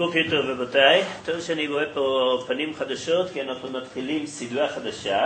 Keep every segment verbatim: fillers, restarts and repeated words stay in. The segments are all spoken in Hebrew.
בוקר טוב רבותיי, טוב שאני רואה פה פנים חדשות כי אנחנו מתחילים סדרה חדשה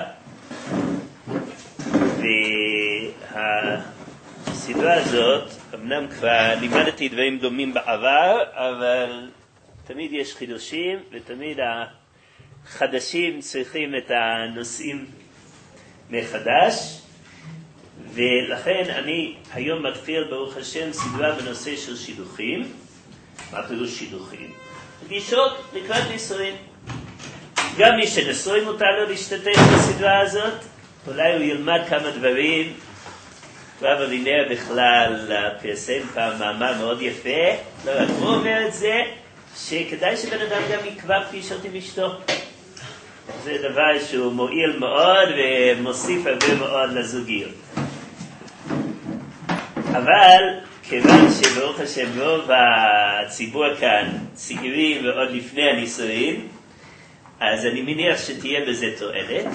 והסדרה הזאת, אמנם כבר לימדתי דברים דומים בעבר, אבל תמיד יש חידושים ותמיד החדשים צריכים את הנושאים מחדש, ולכן אני היום מתחיל ברוך השם סדרה בנושא של שידוכים. מה פירוש שידוכים? פגישות לקראת נישואין. גם מי שנשוי מותר לו להשתתף בסדרה הזאת, אולי הוא ילמד כמה דברים. רב אבינר בכלל פרסם פעם מאמר מאוד יפה, לא רק הוא אומר את זה, שכדאי שבן אדם גם יקבע פגישות עם אשתו. זה דבר שהוא מועיל מאוד ומוסיף הרבה מאוד לזוגיות. אבל כיוון שברוך השם רוב הציבור כאן צעירים ועוד לפני הנישואין, אז אני מניח שתהיה בזה תועלת.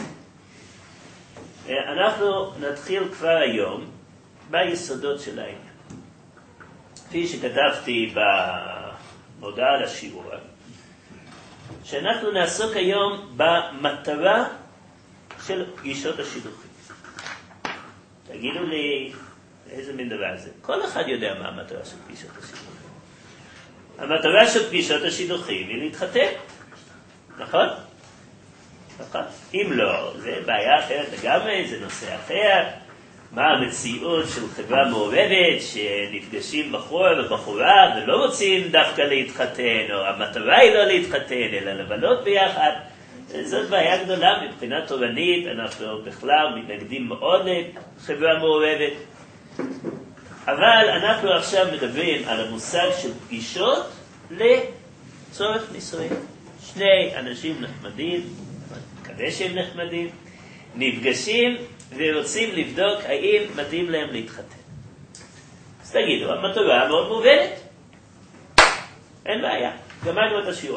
אנחנו נתחיל כבר היום ביסודות של העניין. כפי שכתבתי במודעה לשיעור, שאנחנו נעסוק היום במטרה של פגישות השידוכים. תגידו לי, איזה מין דבר זה? כל אחד יודע מה המטרה של פגישות השידוכים. המטרה של פגישות השידוכים היא להתחתן. נכון? נכון. אם לא, זה בעיה אחרת לגמרי, זה נושא אחר. מה המציאות של חברה מעורבת שנפגשים בחור ובחורה ולא רוצים דווקא להתחתן, או המטרה היא לא להתחתן, אלא לבלות ביחד. זאת בעיה גדולה מבחינה תורנית, אנחנו בכלל מתנגדים מאוד לחברה מעורבת. אבל אנחנו עכשיו מדברים על המושג של פגישות לצורך נישואין. שני אנשים נחמדים, מקווה שהם נחמדים, נפגשים ורוצים לבדוק האם מתאים להם להתחתן. אז תגידו, המטרה מאוד מובנת. אין בעיה, גמרנו את השיעור.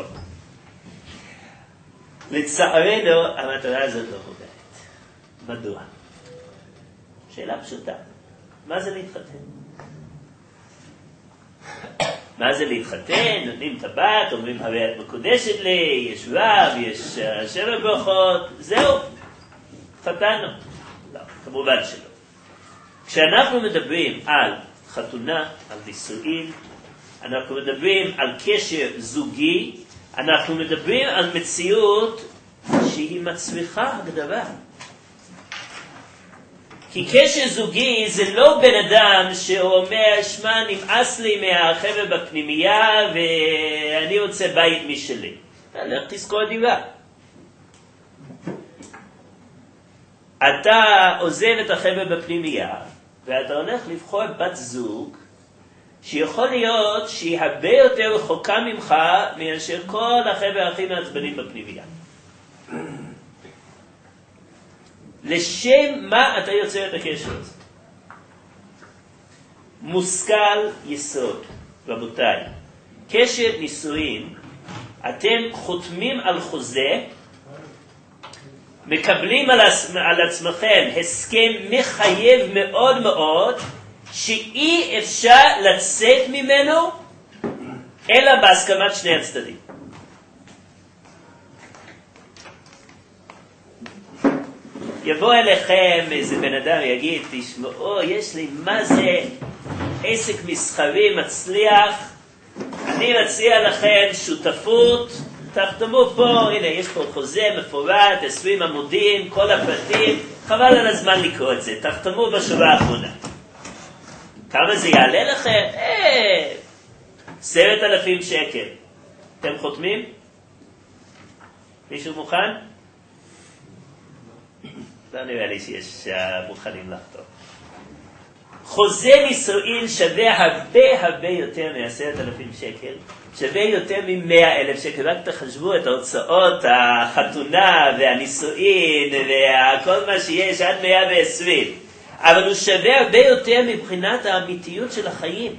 לצערנו, המטרה הזאת לא מובנת. מדוע? שאלה פשוטה. מה זה להתחתן? מה זה להתחתן? נותנים טבעת, אומרים הרי את מקודשת לי, יש רב, יש שבע ברכות, זהו, חתנו. לא, כמובן שלא. כשאנחנו מדברים על חתונה, על נישואין, אנחנו מדברים על קשר זוגי, אנחנו מדברים על מציאות שהיא מצריכה הגדרה. כי קשר זוגי זה לא בן אדם שאומר, שמע, נמאס לי מהחבר'ה בפנימייה ואני רוצה בית משלי. לך תזכור דירה. אתה עוזב את החבר'ה בפנימייה ואתה הולך לבחור בת זוג שיכול להיות שהיא הרבה יותר רחוקה ממך מאשר כל החבר'ה הכי מעצבנים בפנימייה. לשם מה אתה יוצר את הקשר הזה? מושכל יסוד, רבותיי. קשר נישואין, אתם חותמים על חוזה, מקבלים על, עצמ, על עצמכם הסכם מחייב מאוד מאוד, שאי אפשר לצאת ממנו, אלא בהסכמת שני הצדדים. יבוא אליכם איזה בן אדם יגיד, תשמעו, יש לי מה זה עסק מסחרי מצליח, אני מציע לכם שותפות, תחתמו פה, הנה יש פה חוזה מפורט, עשרים עמודים, כל הפרטים, חבל על הזמן לקרוא את זה, תחתמו בשורה האחרונה. כמה זה יעלה לכם? אה, עשרת אלפים שקל. אתם חותמים? מישהו מוכן? לא נראה לי שיש מוכנים לחתום. חוזה נישואין שווה הרבה הרבה יותר מעשרת אלפים שקל, שווה יותר ממאה אלף שקל. רק תחשבו את ההוצאות, החתונה והנישואין וכל מה שיש עד מאה ועשרים. אבל הוא שווה הרבה יותר מבחינת האמיתיות של החיים.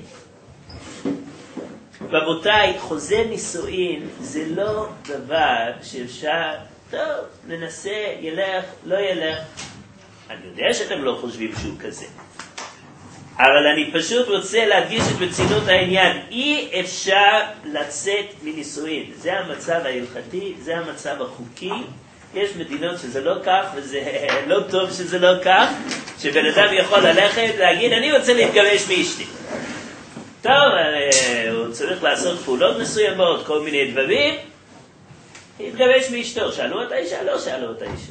רבותיי, חוזה נישואין זה לא דבר שאפשר, טוב, ננסה, ילך, לא ילך. אני יודע שאתם לא חושבים שהוא כזה. אבל אני פשוט רוצה להדגיש את רצינות העניין. אי אפשר לצאת מנישואין. זה המצב ההלכתי, זה המצב החוקי. יש מדינות שזה לא כך, וזה לא טוב שזה לא כך, שבן אדם יכול ללכת להגיד, אני רוצה להתגרש מאשתי. טוב, הוא צריך לעשות פעולות מסוימות, כל מיני דברים, להתגרש מאשתו. שאלו את האישה? לא שאלו את האישה.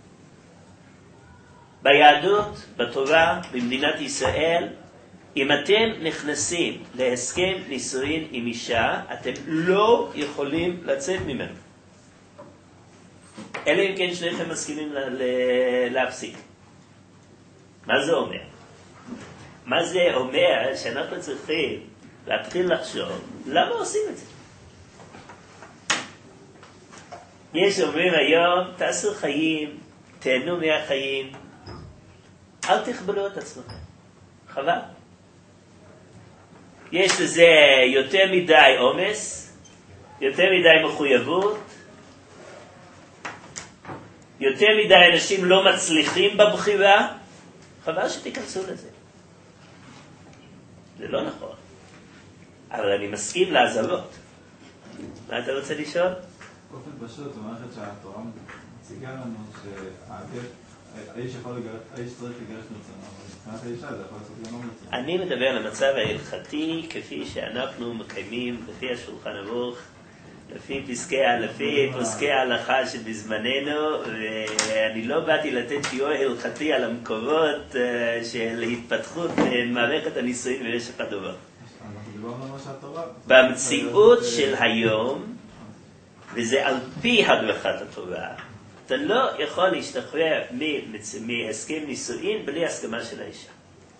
ביהדות, בתורה, במדינת ישראל, אם אתם נכנסים להסכם נישואין עם אישה, אתם לא יכולים לצאת ממנו. אלא אם כן שניכם מסכימים להפסיק. מה זה אומר? מה זה אומר שאנחנו צריכים להתחיל לחשוב למה עושים את זה? יש אומרים היום, תעשו חיים, תהנו מהחיים, אל תכבלו את עצמכם. חבל. יש לזה יותר מדי עומס, יותר מדי מחויבות, יותר מדי אנשים לא מצליחים בבחירה, חבל שתיכנסו לזה. זה לא נכון. אבל אני מסכים לעזרות. מה אתה רוצה לשאול? באופן פשוט, זו מערכת שהתורה מציגה לנו שהאיש יכול לגרש, האיש צריך לגרש מרצונו, אבל מבחינת האישה זה יכול לעשות גם לא מרצונו. אני מדבר על המצב ההלכתי כפי שאנחנו מקיימים לפי השולחן ערוך, לפי פסקי, לפי פסקי ההלכה שבזמננו, ואני לא באתי לתת שיעור הלכתי על המקורות של התפתחות מערכת הנישואים במשך הדורות. במציאות של היום, וזה על פי הדרכת התורה, אתה לא יכול להשתחרר מהסכם נישואין בלי הסכמה של האישה.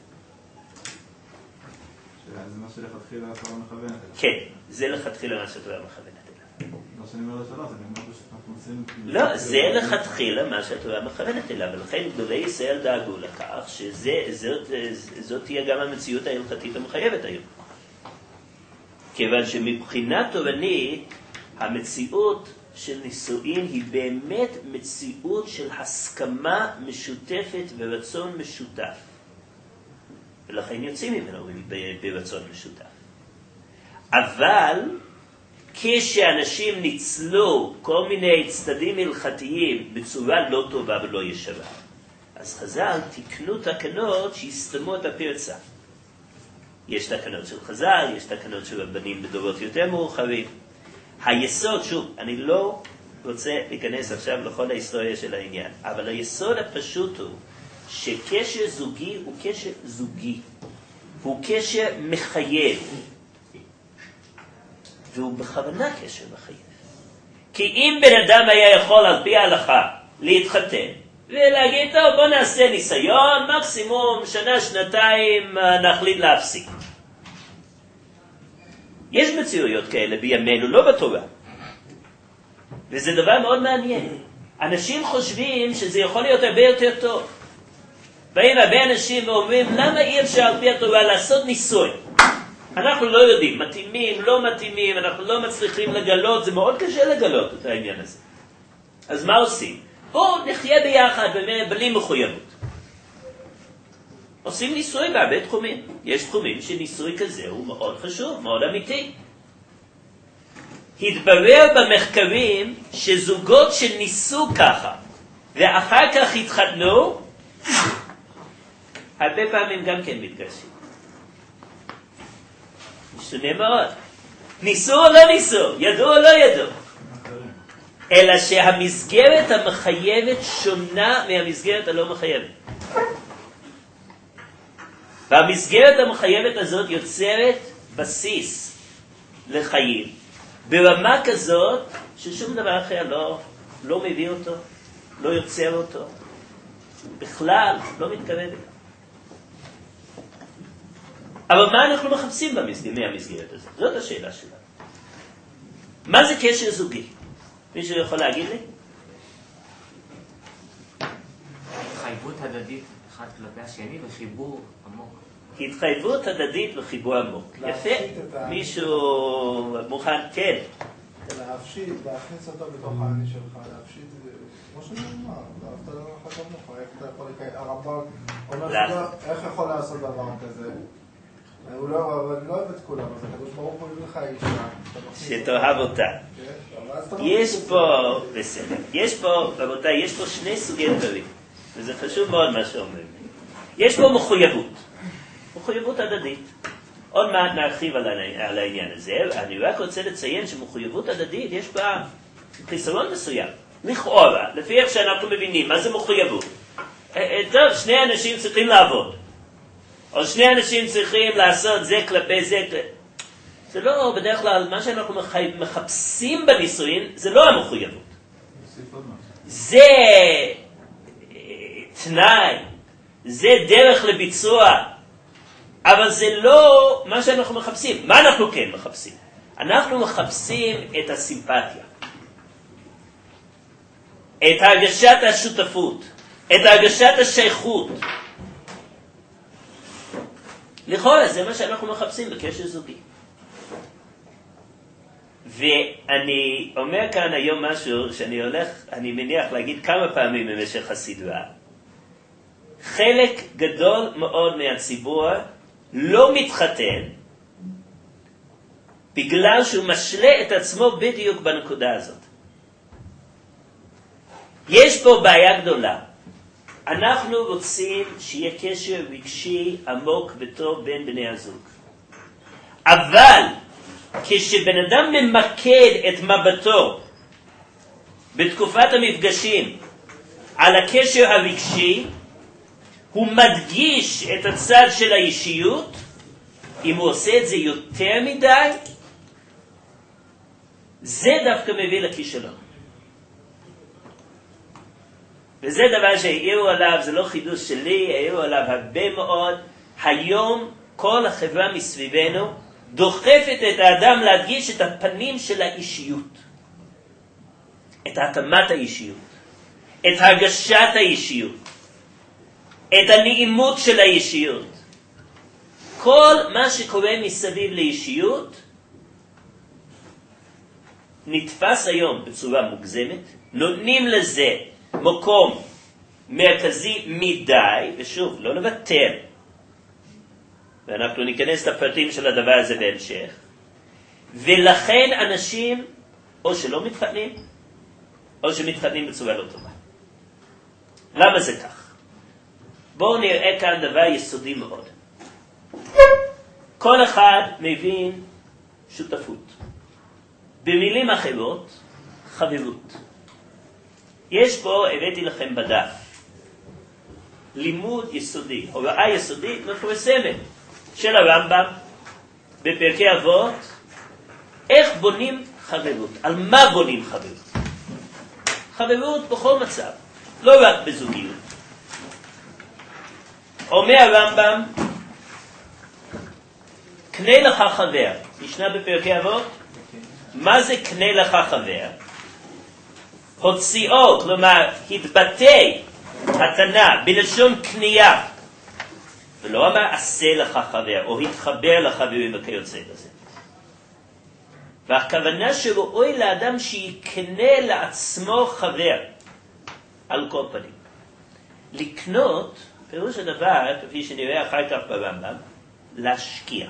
זה מה שלכתחילה התורה מכוונת אליו. כן, זה לכתחילה מה שהתורה מכוונת אליו. לא שאני אומר לשאלות, אני אומר שאנחנו עושים... לא, זה לכתחילה מה שהתורה מכוונת אליו, ולכן גדולי ישראל דאגו לכך שזאת תהיה גם המציאות ההלכתית המחייבת היום. כיוון שמבחינה תורנית, המציאות של נישואין היא באמת מציאות של הסכמה משותפת ורצון משותף. ולכן יוצאים ממנו ברצון משותף. אבל כשאנשים ניצלו כל מיני צדדים הלכתיים בצורה לא טובה ולא ישרה, אז חז"ל תיקנו תקנות שהסתמו את הפרצה. יש תקנות של חז"ל, יש תקנות של רבנים בדורות יותר מאוחרים. היסוד, שוב, אני לא רוצה להיכנס עכשיו לכל ההיסטוריה של העניין, אבל היסוד הפשוט הוא שקשר זוגי הוא קשר זוגי, הוא קשר מחייב, והוא בכוונה קשר מחייב. כי אם בן אדם היה יכול על פי ההלכה להתחתן ולהגיד, טוב, בוא נעשה ניסיון, מקסימום שנה, שנתיים נחליט להפסיק. יש מציאויות כאלה בימינו, לא בתורה. וזה דבר מאוד מעניין. אנשים חושבים שזה יכול להיות הרבה יותר טוב. באים הרבה אנשים ואומרים, למה אי אפשר על פי התורה לעשות ניסוי? אנחנו לא יודעים, מתאימים, לא מתאימים, אנחנו לא מצליחים לגלות, זה מאוד קשה לגלות את העניין הזה. אז מה עושים? בואו נחיה ביחד בלי מחויבות. עושים ניסוי בהרבה תחומים. יש תחומים שניסוי כזה הוא מאוד חשוב, מאוד אמיתי. התברר במחקרים שזוגות שניסו ככה ואחר כך התחתנו, הרבה פעמים גם כן מתגרשים. משונה מאוד. ניסו או לא ניסו, ידעו או לא ידעו. אלא שהמסגרת המחייבת שונה מהמסגרת הלא מחייבת. והמסגרת המחייבת הזאת יוצרת בסיס לחיים, ברמה כזאת ששום דבר אחר לא, לא מביא אותו, לא יוצר אותו, בכלל לא מתקרב. אבל מה אנחנו מחפשים מהמסגרת הזאת? זאת השאלה שלנו. מה זה קשר זוגי? מישהו יכול להגיד לי? התחייבות הדדית אחד כלפי השני וחיבור עמוק. התחייבות הדדית וחיבור עמוק. יפה. מישהו מוכן? כן. להפשיט, להכניס אותו בתוך האני שלך, להפשיט, כמו שאני אומר, ואהבת לרעך כמוך, איך אתה יכול לקיים, הרמב"ם אומר, איך יכול לעשות דבר כזה? הוא לא, אבל אני לא אוהב את כולם, אז הקדוש ברוך הוא יביא לך אישה. שתאהב אותה. יש פה, בסדר, יש פה, רבותיי, יש פה שני סוגי דברים, וזה חשוב מאוד מה שאומרים. יש פה מחויבות, מחויבות הדדית. עוד מעט נרחיב על העניין הזה, אני רק רוצה לציין שמחויבות הדדית יש בה חיסרון מסוים. לכאורה, לפי איך שאנחנו מבינים, מה זה מחויבות? טוב, שני אנשים צריכים לעבוד. או שני אנשים צריכים לעשות זה כלפי זה. זה לא, בדרך כלל, מה שאנחנו מחפשים בנישואין, זה לא המחויבות. זה תנאי, זה דרך לביצוע, אבל זה לא מה שאנחנו מחפשים. מה אנחנו כן מחפשים? אנחנו מחפשים את הסימפתיה, את הרגשת השותפות, את הרגשת השייכות. לכאורה, זה מה שאנחנו מחפשים בקשר זוגי. ואני אומר כאן היום משהו שאני הולך, אני מניח להגיד כמה פעמים במשך הסדרה. חלק גדול מאוד מהציבור לא מתחתן בגלל שהוא משלה את עצמו בדיוק בנקודה הזאת. יש פה בעיה גדולה. אנחנו רוצים שיהיה קשר רגשי עמוק וטוב בין בני הזוג. אבל כשבן אדם ממקד את מבטו בתקופת המפגשים על הקשר הרגשי, הוא מדגיש את הצד של האישיות. אם הוא עושה את זה יותר מדי, זה דווקא מביא לכישלון. וזה דבר שהעירו עליו, זה לא חידוש שלי, העירו עליו הרבה מאוד. היום כל החברה מסביבנו דוחפת את האדם להדגיש את הפנים של האישיות, את התאמת האישיות, את הרגשת האישיות, את הנעימות של האישיות. כל מה שקורה מסביב לאישיות נתפס היום בצורה מוגזמת, נותנים לזה מקום מרכזי מדי, ושוב, לא נוותר, ואנחנו ניכנס לפרטים של הדבר הזה בהמשך. ולכן אנשים או שלא מתחתנים או שמתחתנים בצורה לא טובה. למה זה כך? בואו נראה כאן דבר יסודי מאוד. כל אחד מבין שותפות, במילים אחרות חברות. יש פה, הבאתי לכם בדף, לימוד יסודי, הוראה יסודית מפורסמת של הרמב"ם בפרקי אבות, איך בונים חברות, על מה בונים חברות. חברות בכל מצב, לא רק בזוגיות. אומר הרמב"ם, קנה לך חבר, ישנה בפרקי אבות, מה זה קנה לך חבר? הוציאו, כלומר, התבטא התנא בלשון קנייה, ולא אמר עשה לך חבר, או התחבר לחברים וכיוצא בזה. והכוונה שראוי לאדם שיקנה לעצמו חבר, על כל פנים. לקנות, פירוש הדבר, כפי שנראה אחר כך ברמב"ם, להשקיע.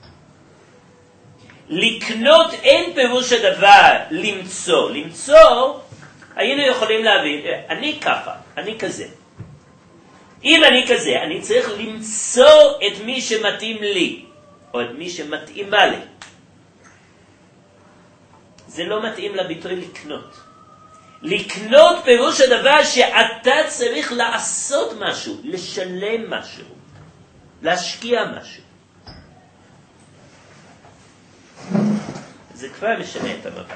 לקנות אין פירוש הדבר למצוא. למצוא, היינו יכולים להבין, אני ככה, אני כזה. אם אני כזה, אני צריך למצוא את מי שמתאים לי, או את מי שמתאימה לי. זה לא מתאים לביטוי לקנות. לקנות פירוש הדבר שאתה צריך לעשות משהו, לשלם משהו, להשקיע משהו. זה כבר משנה את המבט.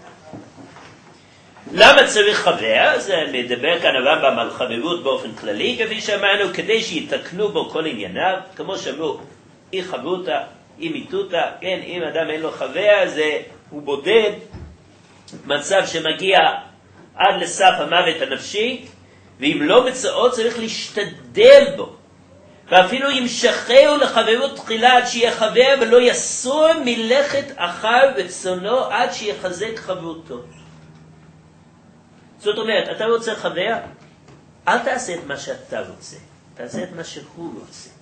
למה צריך חבר? זה מדבר כאן הרמב"ם על חברות באופן כללי, כפי שאמרנו, כדי שיתקנו בו כל ענייניו, כמו שאמרו, אי חברותה, אי מיתותה, כן, אם אדם אין לו חבר, זה הוא בודד, מצב שמגיע עד לסף המוות הנפשי, ואם לא מצאו צריך להשתדל בו. ואפילו ימשכהו לחברות תחילה עד שיהיה חבר, ולא יסור מלכת אחר וצונו עד שיחזק חברותו. זאת אומרת, אתה רוצה חבר? אל תעשה את מה שאתה רוצה, תעשה את מה שהוא רוצה.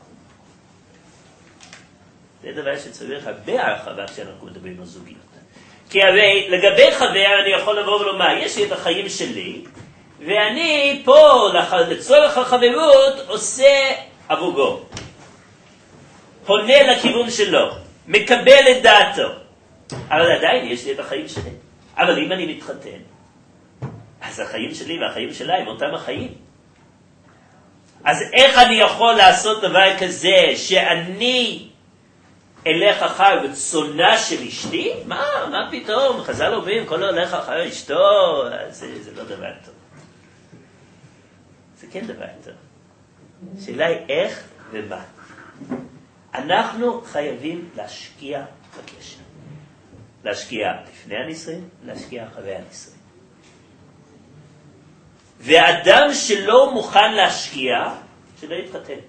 זה דבר שצריך הרבה הרחבה כשאנחנו מדברים על זוגיות. כי הרי לגבי חבר אני יכול לבוא ולומר, יש לי את החיים שלי, ואני פה לצורך החברות עושה עבורו. פונה לכיוון שלו, מקבל את דעתו. אבל עדיין יש לי את החיים שלי. אבל אם אני מתחתן, אז החיים שלי והחיים שלה הם אותם החיים. אז איך אני יכול לעשות דבר כזה שאני אלך אחר רצונה של אשתי? מה, מה פתאום? חז"ל אומרים, כל הולך אחר אשתו, זה, זה לא דבר טוב. זה כן דבר טוב. שאלה היא איך ומה. אנחנו חייבים להשקיע בקשר. להשקיע לפני הנישואים, להשקיע אחרי הנישואים. ואדם שלא מוכן להשקיע, שלא יתחתן.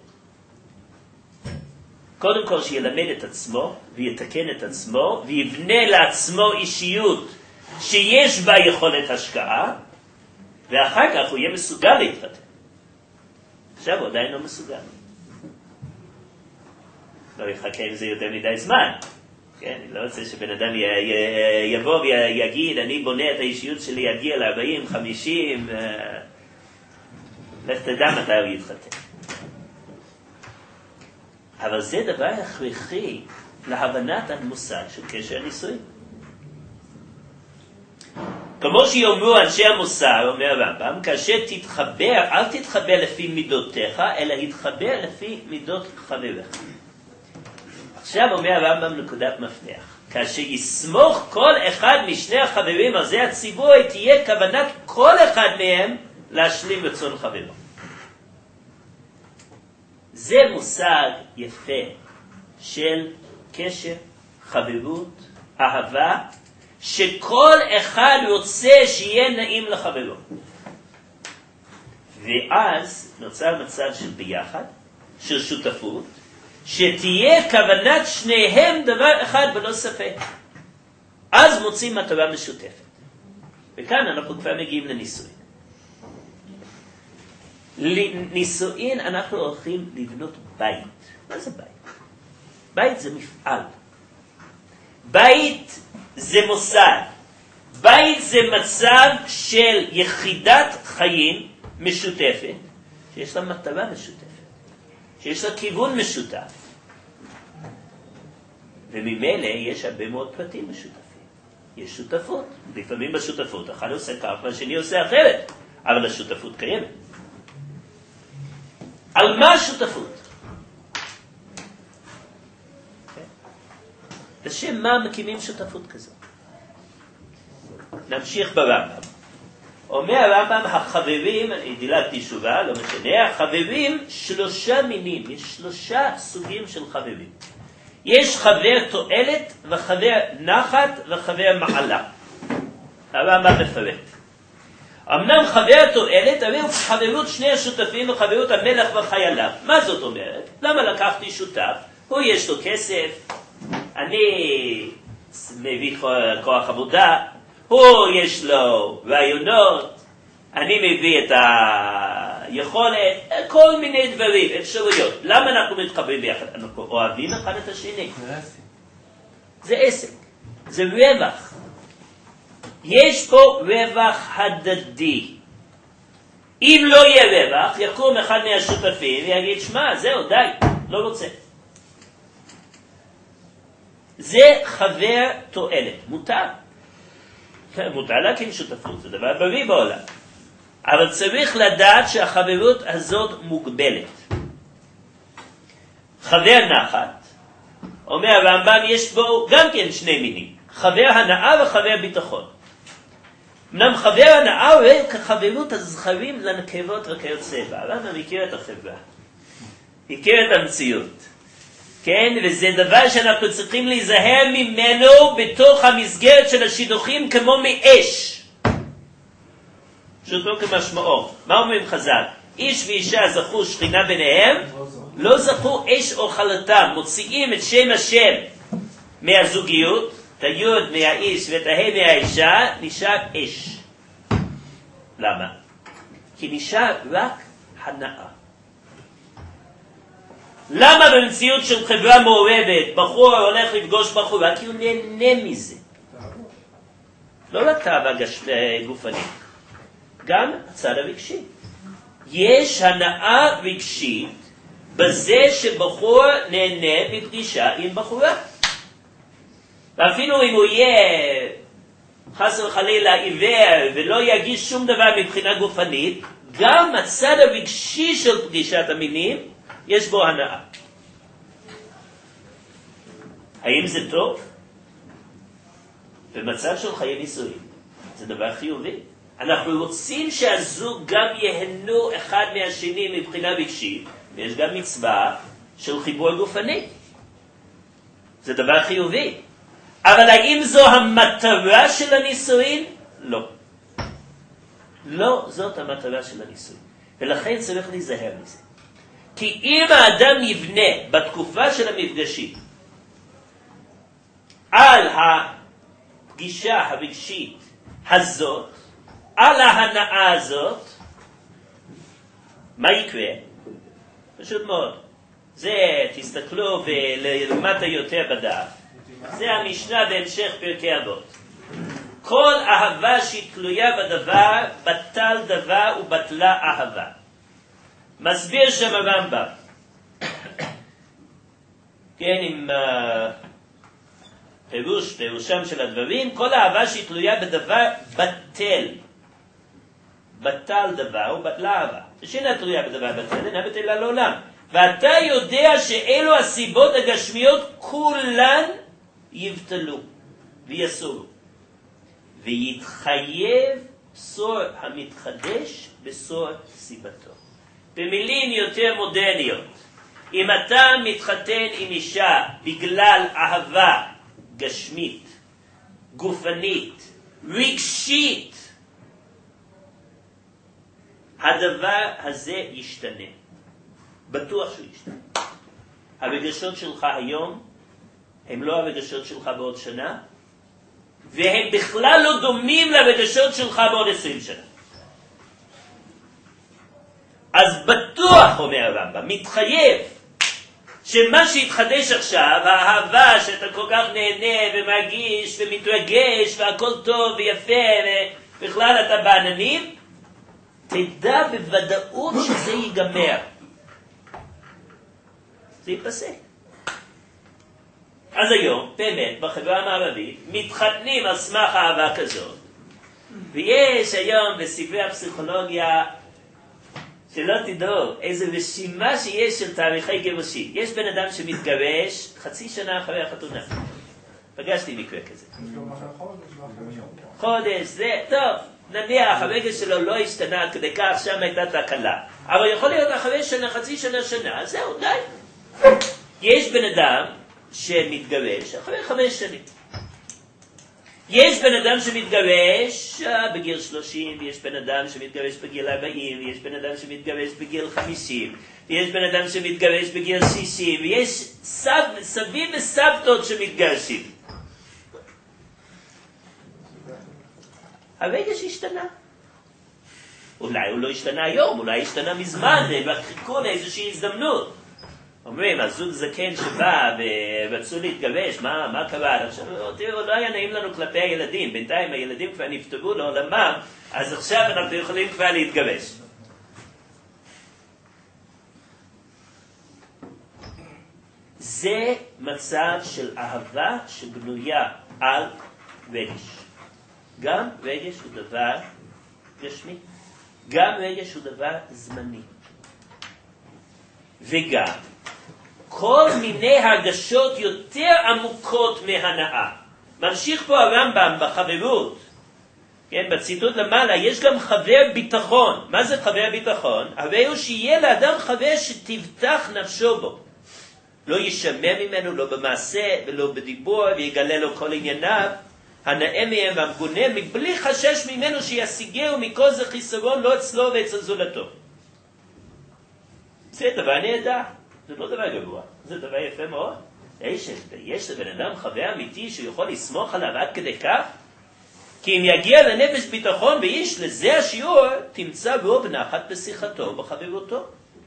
קודם כל שילמד את עצמו, ויתקן את עצמו, ויבנה לעצמו אישיות שיש בה יכולת השקעה, ואחר כך הוא יהיה מסוגל להתחתן. עכשיו הוא עדיין לא מסוגל. לא יחכה עם זה יותר מדי זמן. כן, אני לא רוצה שבן אדם יבוא ויגיד, אני בונה את האישיות שלי, יגיע ל-ארבעים, חמישים, לך תדע מתי הוא יתחתן. אבל זה דבר הכרחי להבנת המושג של קשר נישואים. כמו שיאמרו אנשי המוסר, אומר הרמב"ם, כאשר תתחבר, אל תתחבר לפי מידותיך, אלא תתחבר לפי מידות חבריך. עכשיו אומר הרמב"ם נקודת מפתח. כאשר יסמוך כל אחד משני החברים על זה הציבור, תהיה כוונת כל אחד מהם להשלים רצון חברו. זה מושג יפה של קשר, חברות, אהבה, שכל אחד רוצה שיהיה נעים לחברו. ואז נוצר מצב של ביחד, של שותפות, שתהיה כוונת שניהם דבר אחד בלא ספק. אז מוצאים מטרה משותפת. וכאן אנחנו כבר מגיעים לנישואין. לנישואין אנחנו הולכים לבנות בית. מה זה בית? בית זה מפעל. בית זה מוסד. בית זה מצב של יחידת חיים משותפת, שיש לה מטרה משותפת, שיש לה כיוון משותף. וממילא יש הרבה מאוד פרטים משותפים. יש שותפות. לפעמים בשותפות אחד עושה כך והשני עושה אחרת, אבל השותפות קיימת. על מה השותפות? לשם מה מקימים שותפות כזאת? נמשיך ברמב"ם. אומר הרמב"ם, החברים, אני דילגתי שובה, לא משנה, החברים שלושה מינים, יש שלושה סוגים של חברים. יש חבר תועלת וחבר נחת וחבר מעלה. הרמב"ם מפרט. אמנם חבר תועלת, הרי הוא חברות שני השותפים וחברות המלך וחייליו. מה זאת אומרת? למה לקחתי שותף? הוא יש לו כסף, אני מביא כוח עבודה, הוא יש לו רעיונות, אני מביא את היכולת, כל מיני דברים, אפשרויות. למה אנחנו מתחברים ביחד? אנחנו אוהבים אחד את השני. זה עסק, זה רווח. יש פה רווח הדדי. אם לא יהיה רווח, יקום אחד מהשותפים ויגיד, שמע, זהו, די, לא רוצה. זה חבר תועלת, מותר. מותר להקים שותפות, זה דבר בריא בעולם. אבל צריך לדעת שהחברות הזאת מוגבלת. חבר נחת, אומר הרמב"ם, יש בו גם כן שני מינים. חבר הנאה וחבר ביטחון. אמנם חבר הנאה הוא כחברות הזכרים לנקבות וכיוצא בה. הרמב"ם מכיר את החברה. מכיר את המציאות. כן, וזה דבר שאנחנו צריכים להיזהר ממנו בתוך המסגרת של השידוכים כמו מאש. פשוט לא כמשמעו. מה אומרים חז"ל? איש ואישה זכו שכינה ביניהם, לא זכו אש אוכלתם, מוציאים את שם השם מהזוגיות, את היוד מהאיש ואת ההא מהאישה, נשאר אש. למה? כי נשאר רק הנאה. למה במציאות של חברה מעורבת, בחור הולך לפגוש בחורה? כי הוא נהנה מזה. לא רק תאווה גופנית, גם הצד הרגשי. יש הנאה רגשית בזה שבחור נהנה בפגישה עם בחורה. ואפילו אם הוא יהיה חס וחלילה עיוור ולא יגיש שום דבר מבחינה גופנית, גם הצד הרגשי של פגישת המינים יש בו הנאה. האם זה טוב? במצב של חיי נישואים זה דבר חיובי. אנחנו רוצים שהזוג גם יהנו אחד מהשני מבחינה רגשית, ויש גם מצווה של חיבור גופני. זה דבר חיובי. אבל האם זו המטרה של הנישואים? לא. לא זאת המטרה של הנישואים. ולכן צריך להיזהר מזה. כי אם האדם יבנה בתקופה של המפגשים על הפגישה הרגשית הזאת, על ההנאה הזאת, מה יקרה? פשוט מאוד. זה, תסתכלו ולמטה יותר בדף. זה המשנה בהמשך פרקי אבות. כל אהבה שהיא תלויה בדבר, בטל דבר ובטלה אהבה. מסביר שם הרמב"ם. כן, עם uh, פירוש, פירושם של הדברים, כל אהבה שהיא תלויה בדבר, בטל. בטל דבר ובטלה אהבה. שאינה תלויה בדבר בטל, אינה בטלה לעולם. ואתה יודע שאלו הסיבות הגשמיות כולן יבטלו ויסורו. ויתחייב סור המתחדש בסור סיבתו. במילים יותר מודרניות, אם אתה מתחתן עם אישה בגלל אהבה גשמית, גופנית, רגשית, הדבר הזה ישתנה. בטוח שהוא ישתנה. הרגשות שלך היום הם לא הרגשות שלך בעוד שנה, והם בכלל לא דומים לרגשות שלך בעוד עשרים שנה. אז בטוח, אומר הרמב"ם, מתחייב שמה שהתחדש עכשיו, האהבה שאתה כל כך נהנה ומרגיש ומתרגש והכל טוב ויפה ובכלל אתה בעננים, תדע בוודאות שזה ייגמר. זה ייפסק. אז היום, באמת, בחברה המערבית, מתחתנים על סמך אהבה כזאת. ויש היום בספרי הפסיכולוגיה, שלא תדעו, איזו רשימה שיש של תאריכי גירושים. יש בן אדם שמתגרש חצי שנה אחרי החתונה. פגשתי מקרה כזה. חודש, זה, טוב, נניח, הרגש שלו לא השתנה עד כדי כך, שם הייתה תקלה. אבל יכול להיות אחרי שנה, חצי שנה, שנה, אז זהו, די. יש בן אדם שמתגרש אחרי חמש שנים. יש בן אדם שמתגרש בגיל שלושים, ויש בן אדם שמתגרש בגיל ארבעים, ויש בן אדם שמתגרש בגיל חמישים, ויש בן אדם שמתגרש בגיל שישים, ויש סב, סבים וסבתות שמתגרשים. הרגש השתנה. אולי הוא לא השתנה היום, אולי השתנה מזמן, וחיכו לאיזושהי הזדמנות. אומרים, הזוג זקן שבא ורצו להתגרש, מה, מה קרה? עכשיו, תראו, לא היה נעים לנו כלפי הילדים, בינתיים הילדים כבר נפטרו לעולמם, אז עכשיו אנחנו יכולים כבר להתגרש. זה מצב של אהבה שבנויה על רגש. גם רגש הוא דבר גשמי, גם רגש הוא דבר זמני. וגם כל מיני הרגשות יותר עמוקות מהנאה. ממשיך פה הרמב"ם בחברות, כן, בציטוט למעלה, יש גם חבר ביטחון. מה זה חבר ביטחון? הרי הוא שיהיה לאדם חבר שתבטח נפשו בו. לא ישמר ממנו, לא במעשה ולא בדיבור, ויגלה לו כל ענייניו, הנאה מהם והמגונה, מבלי חשש ממנו שישיגהו מכל זה חיסרון לא אצלו ואצל זולתו. זה דבר נהדר. זה לא דבר גבוה, זה דבר יפה מאוד. יש, יש לבן אדם חבר אמיתי שיכול לסמוך עליו עד כדי כך, כי אם יגיע לנפש ביטחון ואיש, לזה השיעור, תמצא בו בנחת בשיחתו ובחברותו.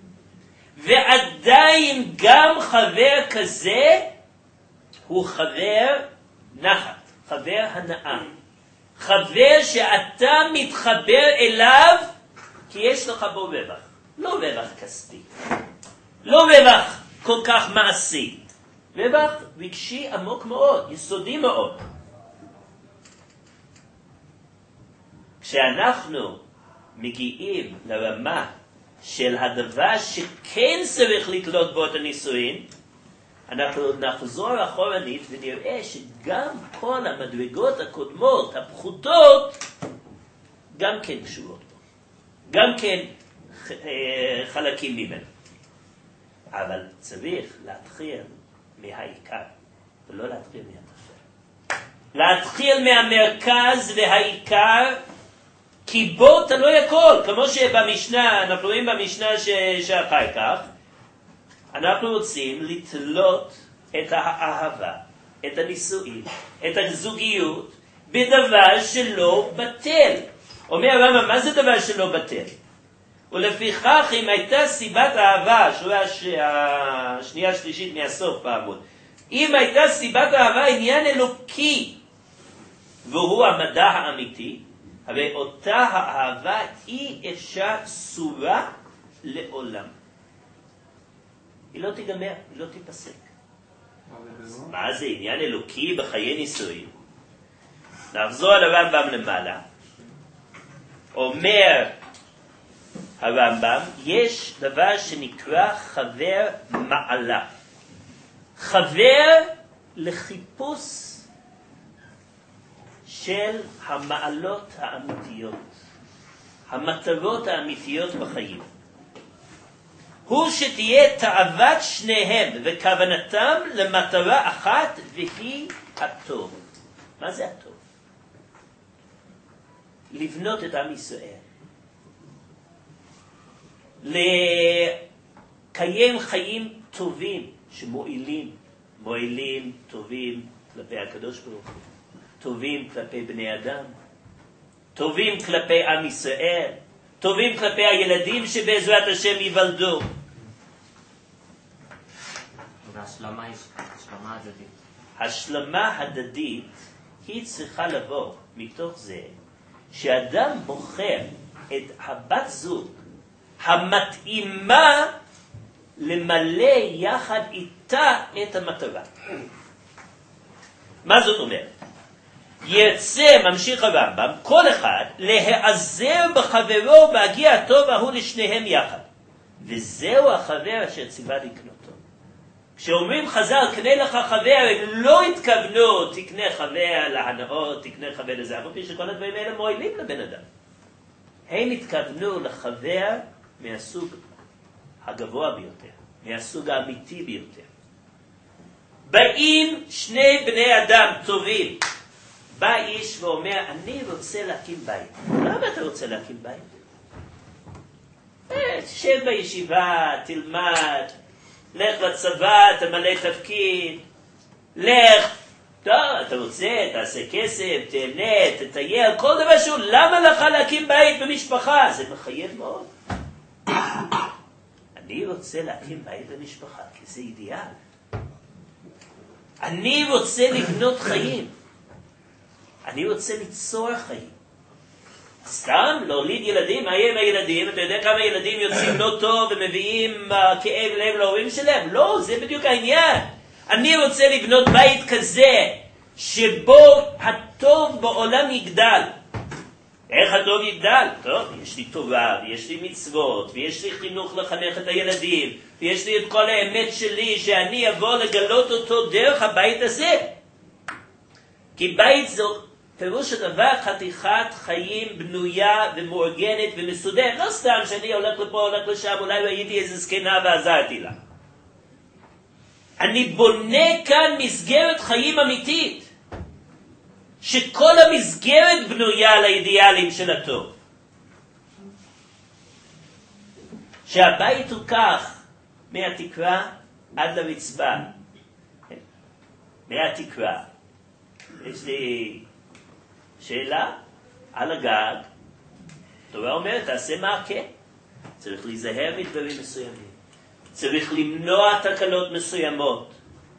ועדיין גם חבר כזה הוא חבר נחת, חבר הנאה. חבר שאתה מתחבר אליו כי יש לך בו רווח. לא רווח כספי, לא רווח כל כך מעשי, רווח רגשי עמוק מאוד, יסודי מאוד. כשאנחנו מגיעים לרמה של הדבר שכן צריך לתלות בו את הנישואין, אנחנו נחזור אחורנית ונראה שגם כל המדרגות הקודמות, הפחותות, גם כן קשורות בו. גם כן חלקים ממנו. אבל צריך להתחיל מהעיקר, ולא להתחיל מהתפר. להתחיל מהמרכז והעיקר, כי בו תלוי הכל. כמו שבמשנה, אנחנו רואים במשנה ש... שאחר כך, אנחנו רוצים לתלות את האהבה, את הנישואים, את הזוגיות, בדבר שלא בטל. אומר הרמב"ם, מה זה דבר שלא בטל? ולפיכך, אם הייתה סיבת אהבה, שורה השנייה השלישית מהסוף בעמוד, אם הייתה סיבת אהבה עניין אלוקי, והוא המדע האמיתי, הרי אותה האהבה אי אפשר סורה לעולם. היא לא תיגמר, היא לא תיפסק. מה זה עניין אלוקי בחיי נישואים? נחזור על הרמב"ם למעלה. אומר הרמב"ם, יש דבר שנקרא חבר מעלה. חבר לחיפוש של המעלות האמיתיות, המטרות האמיתיות בחיים. הוא שתהיה תאוות שניהם וכוונתם למטרה אחת, והיא הטוב. מה זה הטוב? לבנות את עם ישראל. לקיים חיים טובים שמועילים, מועילים, טובים כלפי הקדוש ברוך הוא, טובים כלפי בני אדם, טובים כלפי עם ישראל, טובים כלפי הילדים שבעזרת השם ייוולדו. והשלמה יש, השלמה הדדית. השלמה הדדית היא צריכה לבוא מתוך זה שאדם בוחר את הבת זוג המתאימה למלא יחד איתה את המטרה. מה זאת אומרת? ירצה, ממשיך הרמב"ם, כל אחד להיעזר בחברו בהגיע הטוב ההוא לשניהם יחד. וזהו החבר אשר ציווה לקנותו. כשאומרים חז"ל, קנה לך חבר, הם לא התכוונו, תקנה חבר להנאות, תקנה חבר לזה, אבל פי שכל הדברים האלה מועילים לבן אדם. הם התכוונו לחבר מהסוג הגבוה ביותר, מהסוג האמיתי ביותר. באים שני בני אדם טובים, בא איש ואומר, אני רוצה להקים בית. למה אתה רוצה להקים בית? תשב בישיבה, תלמד, לך לצבא, תמלא תפקיד, לך, טוב, אתה רוצה, תעשה כסף, תהנה, תטייל, כל דבר שהוא, למה לך להקים בית במשפחה? זה מחייב מאוד. אני רוצה להקים בית במשפחה, כי זה אידיאל. אני רוצה לבנות חיים. אני רוצה ליצור חיים. סתם להוליד ילדים, מה יהיה עם הילדים? אתה יודע כמה ילדים יוצאים לא טוב ומביאים uh, כאב לב להורים שלהם? לא, זה בדיוק העניין. אני רוצה לבנות בית כזה שבו הטוב בעולם יגדל. איך הטוב יגדל? טוב, יש לי תורה, ויש לי מצוות, ויש לי חינוך לחנך את הילדים, ויש לי את כל האמת שלי שאני אבוא לגלות אותו דרך הבית הזה. כי בית זו פירוש הדבר חתיכת חיים בנויה ומאורגנת ומסודרת. לא סתם שאני הולך לפה, הולך לשם, אולי ראיתי איזה זקנה ועזרתי לה. אני בונה כאן מסגרת חיים אמיתית, שכל המסגרת בנויה על האידיאלים של הטוב. שהבית הוא כך מהתקרה עד לרצפה. מהתקרה. יש לי שאלה על הגג. התורה אומרת, תעשה מרקה. צריך להיזהר מדברים מסוימים. צריך למנוע תקלות מסוימות.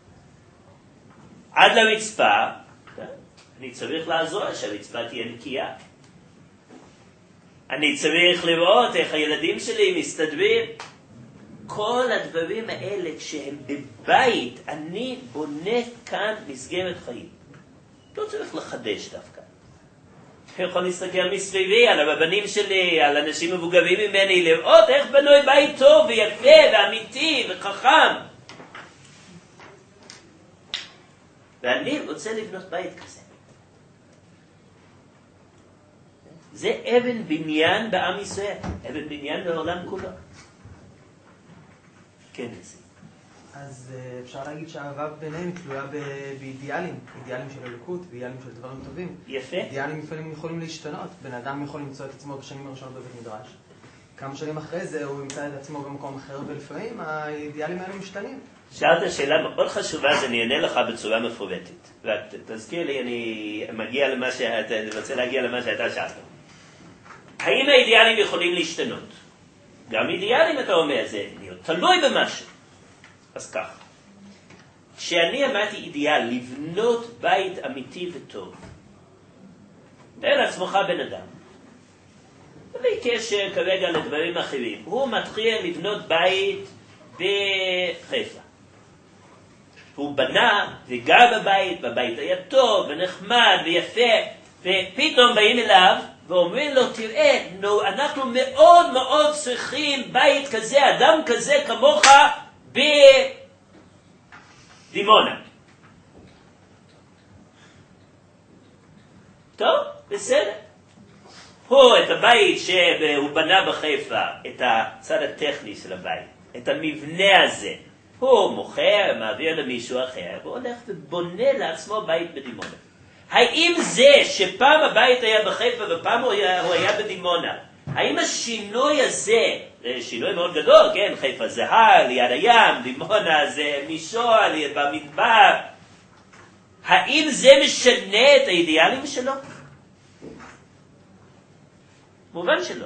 עד לרצפה, אני צריך לעזור שהרצפה תהיה נקייה. אני צריך לראות איך הילדים שלי מסתדרים. כל הדברים האלה, כשהם בבית, אני בונה כאן מסגרת חיים. לא צריך לחדש דווקא. אני יכול להסתכל מסביבי על הרבנים שלי, על אנשים מבוגרים ממני, לראות איך בנוי בית טוב ויפה ואמיתי וחכם. ואני רוצה לבנות בית כזה. זה אבן בניין בעם ישראל, אבן בניין בעולם כולו. כן, זה. אז אפשר להגיד שהאהבה ביניהם תלויה באידיאלים, אידיאלים של אלוקות, ואידיאלים של דברים טובים. יפה. אידיאלים לפעמים יכולים להשתנות. בן אדם יכול למצוא את עצמו בשנים הראשונות בבית מדרש. כמה שנים אחרי זה הוא ימצא את עצמו במקום אחר, ולפעמים האידיאלים האלה משתנים. שאלת שאלה מאוד חשובה, אז אני אענה לך בצורה מפורטת. ותזכיר לי, אני מגיע למה שאתה, אני רוצה להגיע למה שאתה שאלת. האם האידיאלים יכולים להשתנות? גם אידיאלים, אתה אומר, זה תלוי במשהו. אז כך. כשאני אמרתי אידיאל, לבנות בית אמיתי וטוב, תאר לעצמך בן אדם. בלי קשר כרגע לדברים אחרים. הוא מתחיל לבנות בית בחיפה. הוא בנה וגר בבית, בבית היה טוב ונחמד ויפה, ופתאום באים אליו ואומרים לו, תראה, נו, אנחנו מאוד מאוד צריכים בית כזה, אדם כזה כמוך בדימונה. טוב, בסדר. הוא את הבית שהוא בנה בחיפה, את הצד הטכני של הבית, את המבנה הזה, הוא מוכר, מעביר למישהו אחר, והוא הולך ובונה לעצמו בית בדימונה. האם זה שפעם הבית היה בחיפה ופעם הוא היה, הוא היה בדימונה, האם השינוי הזה, זה שינוי מאוד גדול, כן, חיפה זה הר, ליד הים, דימונה זה מישור, ליד במדבר, האם זה משנה את האידיאלים שלו? מובן שלא.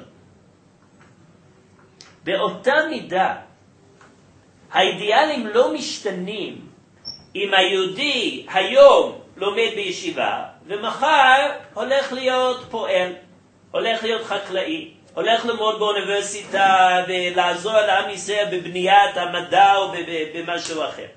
באותה מידה, האידיאלים לא משתנים אם היהודי היום לומד בישיבה, ומחר הולך להיות פועל, הולך להיות חקלאי, הולך ללמוד באוניברסיטה ולעזור לעם ישראל בבניית המדע או במשהו אחר.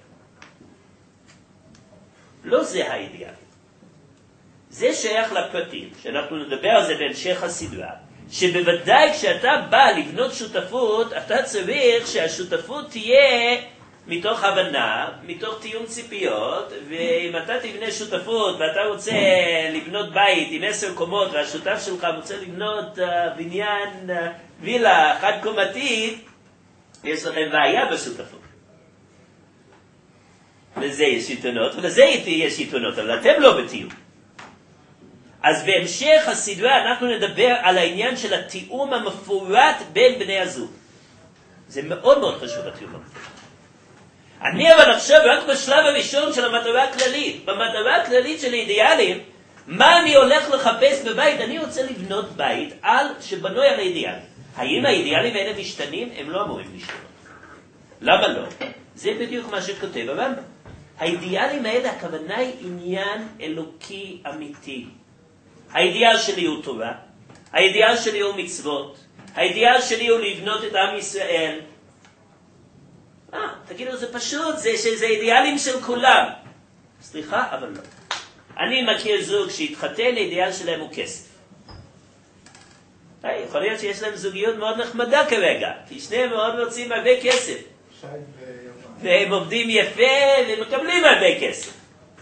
לא זה האידיאל. זה שייך לפרטים, שאנחנו נדבר על זה בהמשך הסדרה, שבוודאי כשאתה בא לבנות שותפות, אתה צריך שהשותפות תהיה מתוך הבנה, מתוך תיאום ציפיות, ואם אתה תבנה שותפות ואתה רוצה לבנות בית עם עשר קומות והשותף שלך רוצה לבנות uh, בניין uh, וילה חד קומתית, יש לכם בעיה בשותפות. לזה יש יתרונות ולזה יש יתרונות, אבל אתם לא בתיאום. אז בהמשך הסדרה אנחנו נדבר על העניין של התיאום המפורט בין בני הזוג. זה מאוד מאוד חשוב התיאום המפורט. אני אבל עכשיו רק בשלב הראשון של המטרה הכללית. במטרה הכללית של האידיאלים, מה אני הולך לחפש בבית? אני רוצה לבנות בית על שבנוי על האידיאלים. האם האידיאלים האלה משתנים? הם לא אמורים להשתנות. למה לא? זה בדיוק מה שכותב הרמב"ם. האידיאלים האלה, הכוונה היא עניין אלוקי אמיתי. האידיאל שלי הוא תורה, האידיאל שלי הוא מצוות, האידיאל שלי הוא לבנות את עם ישראל. אה, תגידו, זה פשוט, זה שזה אידיאלים של כולם. סליחה, אבל לא. אני מכיר זוג שהתחתן, האידיאל שלהם הוא כסף. היי, יכול להיות שיש להם זוגיות מאוד נחמדה כרגע, כי שניהם מאוד רוצים הרבה כסף. והם עובדים יפה ומקבלים הרבה כסף.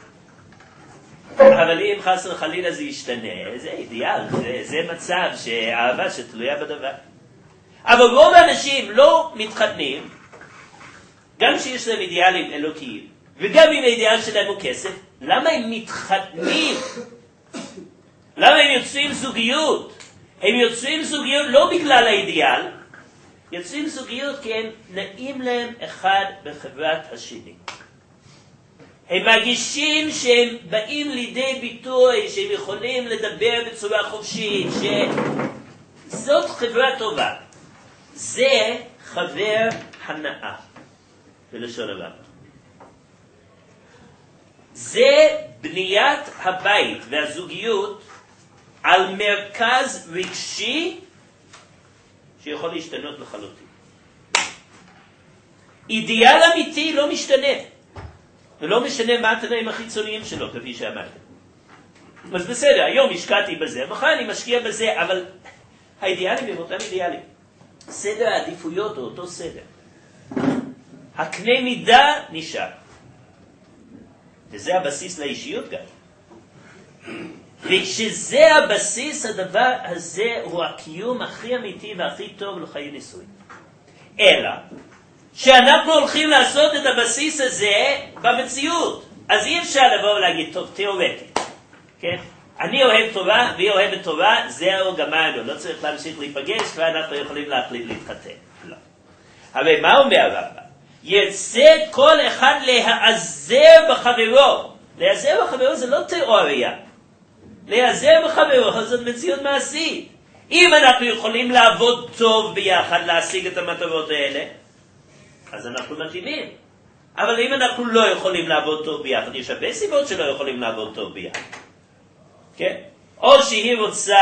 אבל אם חס וחלילה זה ישתנה, זה אידיאל, זה, זה מצב שהאהבה שתלויה בדבר. אבל רוב האנשים לא מתחתנים, גם שיש להם אידיאלים אלוקיים, וגם אם האידיאל שלהם הוא כסף, למה הם מתחתנים? למה הם יוצאים זוגיות? הם יוצאים זוגיות לא בגלל האידיאל, יוצרים זוגיות כי הם נעים להם אחד בחברת השני. הם מרגישים שהם באים לידי ביטוי, שהם יכולים לדבר בצורה חופשית, שזאת חברה טובה. זה חבר הנאה, בלשון הרמב"ם. זה בניית הבית והזוגיות על מרכז רגשי שיכול להשתנות לחלוטין. אידיאל אמיתי לא משתנה, ולא משנה מה התנאים החיצוניים שלו, כפי שאמרתי. אז בסדר, היום השקעתי בזה, מחר אני משקיע בזה, אבל האידיאלים הם אותם אידיאלים. סדר העדיפויות הוא אותו סדר. הקנה מידה נשאר. וזה הבסיס לאישיות גם. וכשזה הבסיס, הדבר הזה הוא הקיום הכי אמיתי והכי טוב לחיי נישואים. אלא, שאנחנו הולכים לעשות את הבסיס הזה במציאות. אז אי אפשר לבוא ולהגיד, טוב, תיאורטית. כן? אני אוהב תורה והיא אוהבת תורה, זהו גמרנו. לא צריך להמשיך להיפגש, כבר אנחנו יכולים להחליט להתחתן. לא. אבל מה אומר הרמב"ם? יצא כל אחד להיעזר בחברו. להיעזר בחברו זה לא תיאוריה. להיעזר בחברו זאת מציאות מעשית. אם אנחנו יכולים לעבוד טוב ביחד להשיג את המטרות האלה, אז אנחנו מתאימים. אבל אם אנחנו לא יכולים לעבוד טוב ביחד, יש הרבה סיבות שלא יכולים לעבוד טוב ביחד. כן? או שהיא רוצה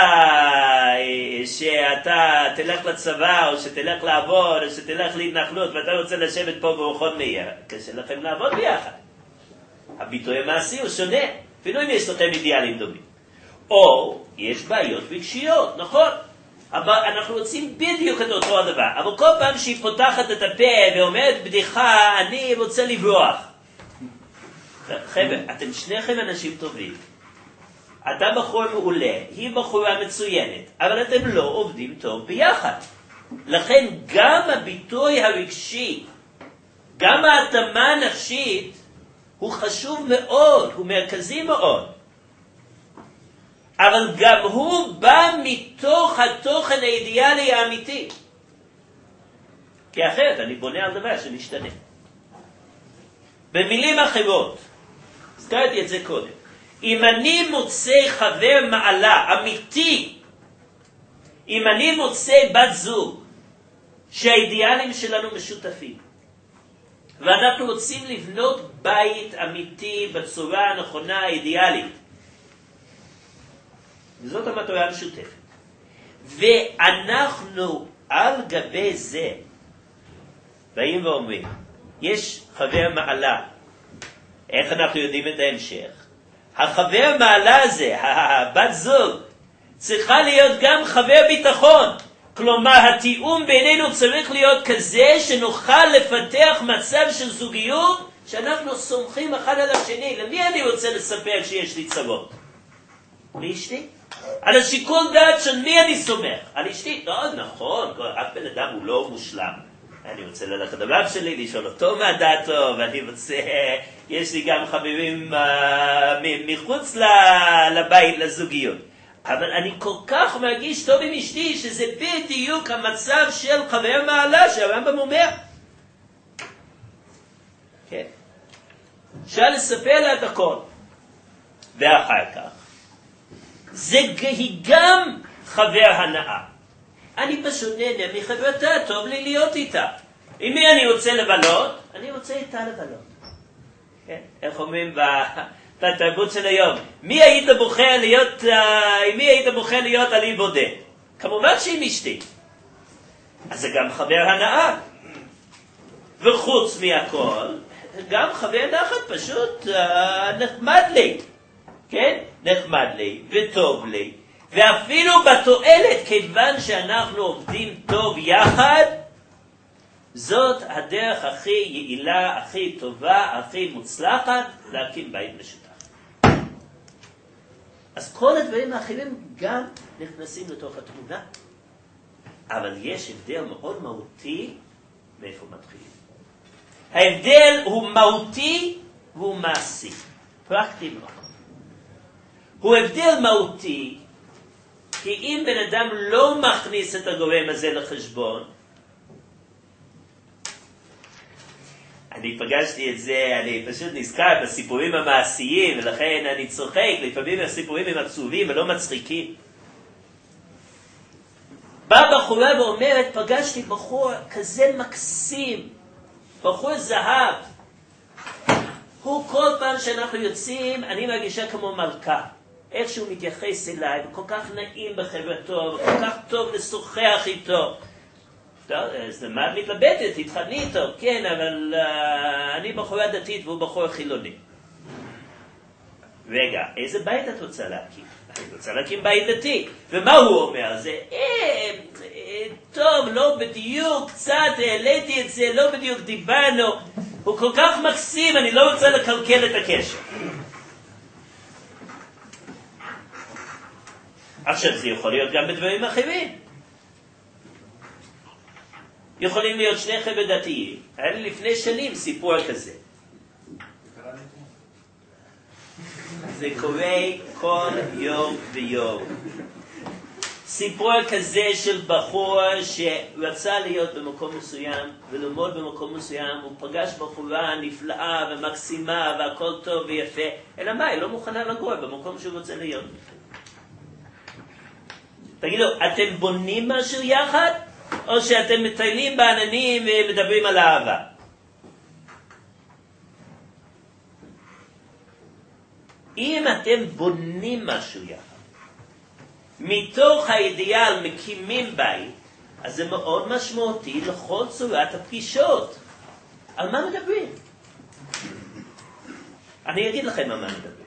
שאתה תלך לצבא, או שתלך לעבוד, או שתלך להתנחלות, ואתה רוצה לשבת פה באורחות מאיר. קשה לכם לעבוד ביחד. הביטוי המעשי הוא שונה, אפילו אם יש לכם אידיאלים דומים. או יש בעיות רגשיות, נכון? אבל אנחנו רוצים בדיוק את אותו הדבר. אבל כל פעם שהיא פותחת את הפה ואומרת בדיחה, אני רוצה לברוח. חבר'ה, אתם שניכם אנשים טובים. אתה בחור מעולה, היא בחורה מצוינת, אבל אתם לא עובדים טוב ביחד. לכן גם הביטוי הרגשי, גם ההתאמה הנפשית, הוא חשוב מאוד, הוא מרכזי מאוד. אבל גם הוא בא מתוך התוכן האידיאלי האמיתי. כי אחרת אני בונה על דבר שמשתנה. במילים אחרות, הזכרתי את זה קודם, אם אני מוצא חבר מעלה אמיתי, אם אני מוצא בת זוג שהאידיאלים שלנו משותפים, ואנחנו רוצים לבנות בית אמיתי בצורה הנכונה האידיאלית, וזאת המטרה המשותפת, ואנחנו על גבי זה באים ואומרים, יש חבר מעלה, איך אנחנו יודעים את ההמשך? החבר מעלה הזה, הבת זוג, צריכה להיות גם חבר ביטחון. כלומר, התיאום בינינו צריך להיות כזה שנוכל לפתח מצב של זוגיות שאנחנו סומכים אחד על השני. למי אני רוצה לספר כשיש לי צרות? לאשתי? על השיקול דעת של מי אני סומך? על אשתי? לא, נכון, אף בן אדם הוא לא מושלם. אני רוצה ללכת לדבר שלי, לשאול אותו מה דעתו, ואני רוצה, יש לי גם חברים uh, מחוץ לבית, לזוגיות. אבל אני כל כך מרגיש טוב עם אשתי, שזה בדיוק המצב של חבר מעלה, שהרמב"ם אומר. כן. אפשר לספר לה את הכל. ואחר כך, זה היא גם חבר הנאה. אני פשוט נהנה מחברתה, טוב לי להיות איתה. עם מי אני רוצה לבלות? אני רוצה איתה לבלות. כן? איך אומרים בתרבות של היום? מי היית בוחר להיות, עם מי היית בוחר להיות עלי בודד? כמובן שהיא אשתי. אז זה גם חבר הנאה. וחוץ מהכל, גם חבר נחת פשוט נחמד לי. כן? נחמד לי וטוב לי. ואפילו בתועלת, כיוון שאנחנו עובדים טוב יחד, זאת הדרך הכי יעילה, הכי טובה, הכי מוצלחת, להקים בית משותף. אז כל הדברים האחרים גם נכנסים לתוך התמונה. אבל יש הבדל מאוד מהותי מאיפה מתחילים. ההבדל הוא מהותי והוא מעשי, פרקטי מאוד. הוא הבדל מהותי, כי אם בן אדם לא מכניס את הגורם הזה לחשבון, אני פגשתי את זה, אני פשוט נזכר בסיפורים המעשיים, ולכן אני צוחק, לפעמים הסיפורים הם עצובים ולא מצחיקים. באה בחורה ואומרת, פגשתי בחור כזה מקסים, בחור זהב. הוא כל פעם שאנחנו יוצאים, אני מרגישה כמו מלכה. איך שהוא מתייחס אליי, וכל כך נעים בחברתו, וכל כך טוב לשוחח איתו. טוב, אז מה את מתלבטת? תתחתני איתו, כן, אבל uh, אני בחורה דתית והוא בחור חילוני. רגע, איזה בית את רוצה להקים? אני רוצה להקים בית דתי. ומה הוא אומר? זה, אה, אה, טוב, לא בדיוק, קצת העליתי את זה, לא בדיוק דיברנו. הוא כל כך מקסים, אני לא רוצה לקלקל את הקשר. עכשיו, זה יכול להיות גם בדברים אחרים. יכולים להיות שני חבר'ה דתיים. היה לי לפני שנים סיפור כזה. זה קורה כל יום ויום. סיפור כזה של בחור שרצה להיות במקום מסוים וללמוד במקום מסוים, הוא פגש בחורה נפלאה ומקסימה והכל טוב ויפה, אלא מה? היא לא מוכנה לגור במקום שהוא רוצה להיות. תגידו, אתם בונים משהו יחד? או שאתם מטיילים בעננים ומדברים על אהבה? אם אתם בונים משהו יחד, מתוך האידיאל מקימים בית, אז זה מאוד משמעותי לכל צורת הפגישות. על מה מדברים? אני אגיד לכם על מה מדברים.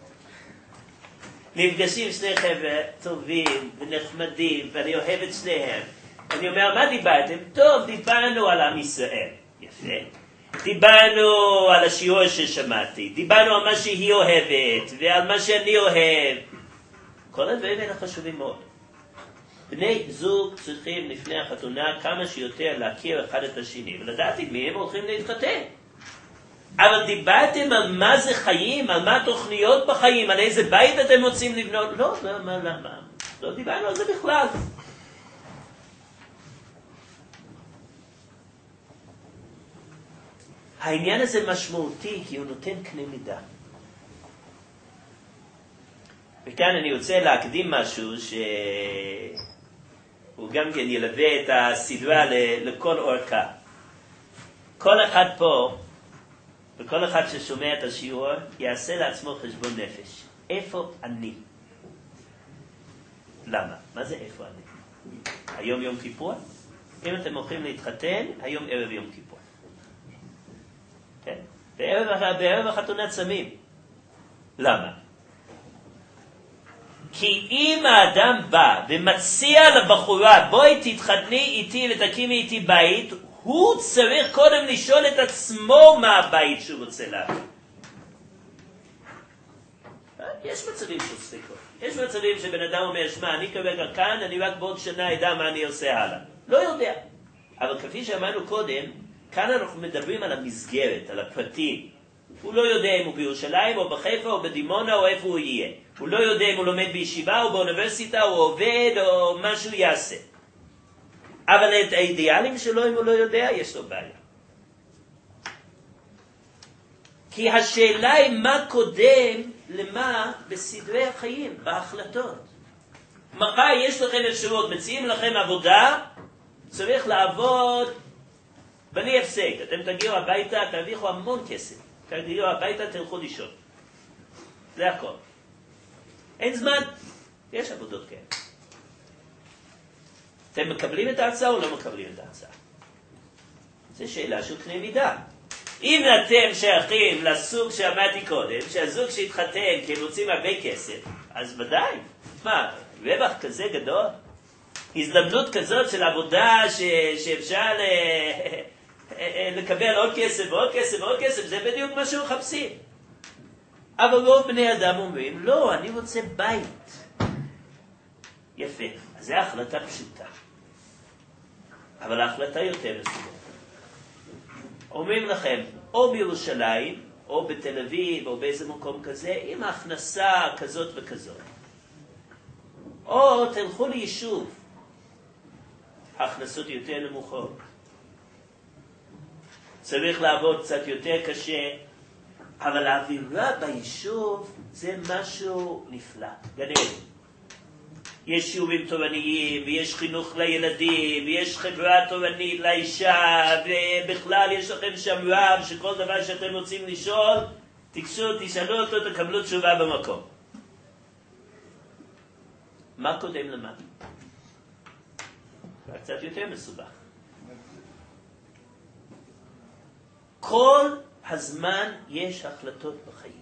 נפגשים שני חבר'ה טובים ונחמדים, ואני אוהב את שניהם. אני אומר, מה דיברתם? טוב, דיברנו על עם ישראל. יפה. דיברנו על השיעור ששמעתי, דיברנו על מה שהיא אוהבת, ועל מה שאני אוהב. כל הדברים האלה חשובים מאוד. בני זוג צריכים לפני החתונה כמה שיותר להכיר אחד את השני, ולדעת עם מי הם הולכים להתחתן. אבל דיברתם על מה זה חיים, על מה התוכניות בחיים, על איזה בית אתם רוצים לבנות? לא, למה, למה? לא דיברנו על זה בכלל. העניין הזה משמעותי כי הוא נותן קנה מידה. וכאן אני רוצה להקדים משהו שהוא גם כן ילווה את הסדרה לכל אורכה. כל אחד פה וכל אחד ששומע את השיעור יעשה לעצמו חשבון נפש. איפה אני? למה? מה זה איפה אני? היום יום כיפור? אם אתם הולכים להתחתן, היום ערב יום כיפור. כן? בערב, בערב החתונה צמים. למה? כי אם האדם בא ומציע לבחורה, בואי תתחתני איתי ותקימי איתי בית, הוא צריך קודם לשאול את עצמו מה הבית שהוא רוצה להביא. יש מצבים של ספקות. יש מצבים שבן אדם אומר, שמע, אני כרגע כאן, אני רק בעוד שנה אדע מה אני עושה הלאה. לא יודע. אבל כפי שאמרנו קודם, כאן אנחנו מדברים על המסגרת, על הפרטים. הוא לא יודע אם הוא בירושלים או בחיפה או בדימונה או איפה הוא יהיה. הוא לא יודע אם הוא לומד בישיבה או באוניברסיטה או עובד או מה שהוא יעשה. אבל את האידיאלים שלו, אם הוא לא יודע, יש לו בעיה. כי השאלה היא מה קודם למה בסדרי החיים, בהחלטות. מחר יש לכם אפשרות, מציעים לכם עבודה, צריך לעבוד בלי הפסק. אתם תגיעו הביתה, תרוויחו המון כסף. תגיעו הביתה, תלכו לישון. זה הכל. אין זמן. יש עבודות כאלה. אתם מקבלים את ההצעה או לא מקבלים את ההצעה? זו שאלה של קנה מידה. אם אתם שייכים לסוג שאמרתי קודם, שהזוג שהתחתן כי הם רוצים הרבה כסף, אז ודאי. מה, רווח כזה גדול? הזדמנות כזאת של עבודה ש... שאפשר ל... לקבל עוד כסף ועוד כסף ועוד כסף, זה בדיוק מה שמחפשים. אבל רוב בני אדם אומרים, לא, אני רוצה בית. יפה, אז זו החלטה פשוטה. אבל ההחלטה יותר מסובכת. אומרים לכם, או בירושלים, או בתל אביב, או באיזה מקום כזה, עם הכנסה כזאת וכזאת. או תלכו ליישוב, הכנסות יותר נמוכות. צריך לעבוד קצת יותר קשה, אבל האווירה ביישוב זה משהו נפלא, גן עדן. יש שיעורים תורניים, ויש חינוך לילדים, ויש חברה תורנית לאישה, ובכלל יש לכם שם רב שכל דבר שאתם רוצים לשאול, תקשו, תשאלו אותו, תקבלו תשובה במקום. מה קודם למה? זה קצת יותר מסובך. כל הזמן יש החלטות בחיים.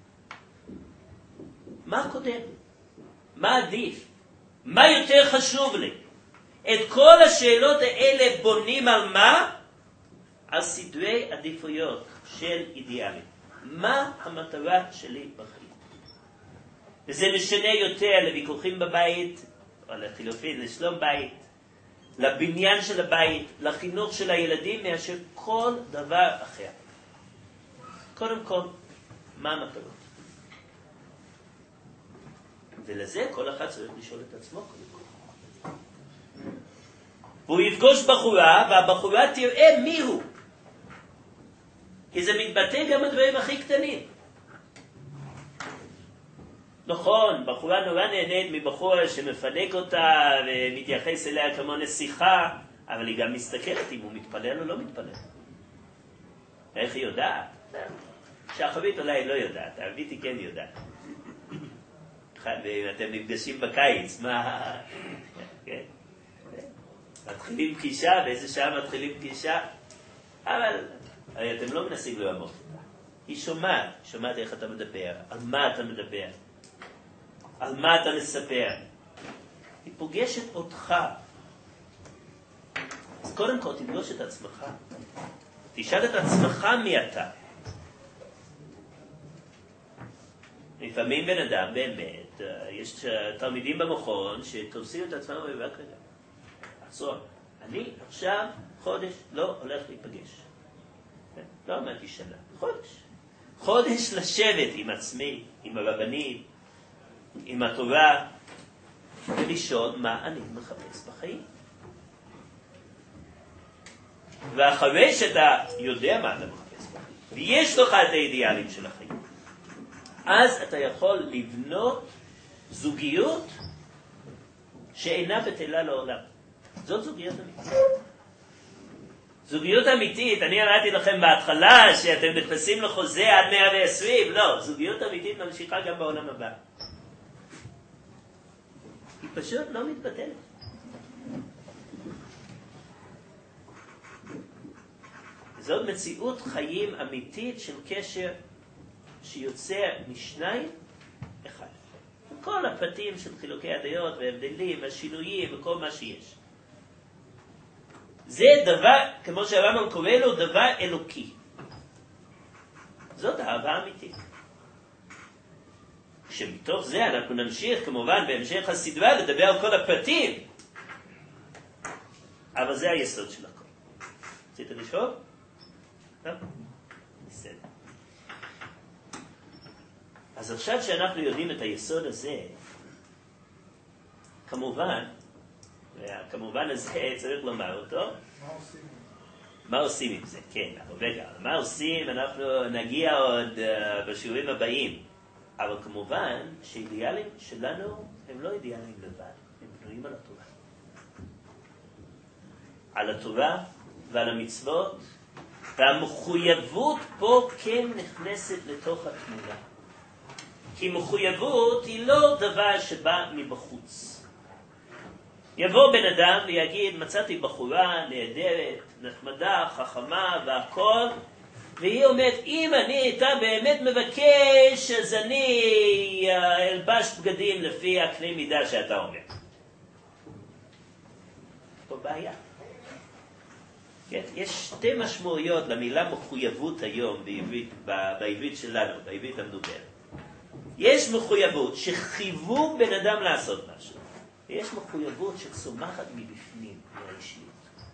מה קודם? מה עדיף? מה יותר חשוב לי? את כל השאלות האלה בונים על מה? על סדרי עדיפויות של אידיאלים. מה המטרה שלי בחיים? וזה משנה יותר לוויכוחים בבית, או לחילופין, לשלום בית, לבניין של הבית, לחינוך של הילדים, מאשר כל דבר אחר. קודם כל, מה המטרות? ולזה כל אחד צריך לשאול את עצמו קודם כל. והוא יפגוש בחורה, והבחורה תראה מי הוא. כי זה מתבטא גם הדברים הכי קטנים. נכון, בחורה נורא נהנית מבחור שמפנק אותה ומתייחס אליה כמו נסיכה, אבל היא גם מסתכלת אם הוא מתפלל או לא מתפלל. איך היא יודעת? שהחבית אולי לא יודעת, הערבית היא כן יודעת. ואם אתם נפגשים בקיץ, מה... מתחילים פגישה, באיזה שעה מתחילים פגישה, אבל אתם לא מנסים לרמות אותה. היא שומעת, שומעת איך אתה מדבר, על מה אתה מדבר, על מה אתה מספר. היא פוגשת אותך. אז קודם כל תפגוש את עצמך. תשאל את עצמך מי אתה. לפעמים בן אדם באמת, יש תלמידים במכון שתופסים את עצמם ורק רגע. עצור, אני עכשיו חודש לא הולך להיפגש. לא אמרתי שנה, חודש. חודש לשבת עם עצמי, עם הרבנים, עם התורה, ולשאול מה אני מחפש בחיים. ואחרי שאתה יודע מה אתה מחפש בחיים, ויש לך את האידיאלים של החיים, אז אתה יכול לבנות זוגיות שאינה בטלה לעולם. זאת זוגיות אמיתית. זוגיות אמיתית, אני אמרתי לכם בהתחלה שאתם נכנסים לחוזה עד מאה ועשרים, לא, זוגיות אמיתית ממשיכה גם בעולם הבא. היא פשוט לא מתבטלת. זאת מציאות חיים אמיתית של קשר שיוצא משניים אחד. כל הפרטים של חילוקי הדעות וההבדלים והשינויים וכל מה שיש. זה דבר, כמו שהרמב"ם קורא לו, דבר אלוקי. זאת אהבה אמיתית. שמתוך זה אנחנו נמשיך כמובן בהמשך הסדרה לדבר על כל הפרטים. אבל זה היסוד של הכל. רצית לשאול? לא? בסדר. אז עכשיו שאנחנו יודעים את היסוד הזה, כמובן, וכמובן הזה צריך לומר אותו. מה עושים? מה עושים עם זה? כן, אבל רגע, מה עושים? אנחנו נגיע עוד uh, בשיעורים הבאים. אבל כמובן שאידיאלים שלנו הם לא אידיאלים לבד, הם בנויים על התורה. על התורה ועל המצוות, והמחויבות פה כן נכנסת לתוך התמונה. כי מחויבות היא לא דבר שבא מבחוץ. יבוא בן אדם ויגיד, מצאתי בחורה נהדרת, נחמדה, חכמה והכל, והיא אומרת, אם אני איתה באמת מבקש, אז אני אלבש בגדים לפי הקנה מידה שאתה אומר. פה בעיה. כן? יש שתי משמעויות למילה מחויבות היום בעברית, בעברית שלנו, בעברית המדוברת. יש מחויבות שחייבו בן אדם לעשות משהו. ויש מחויבות שצומחת מבפנים, מהאישיות.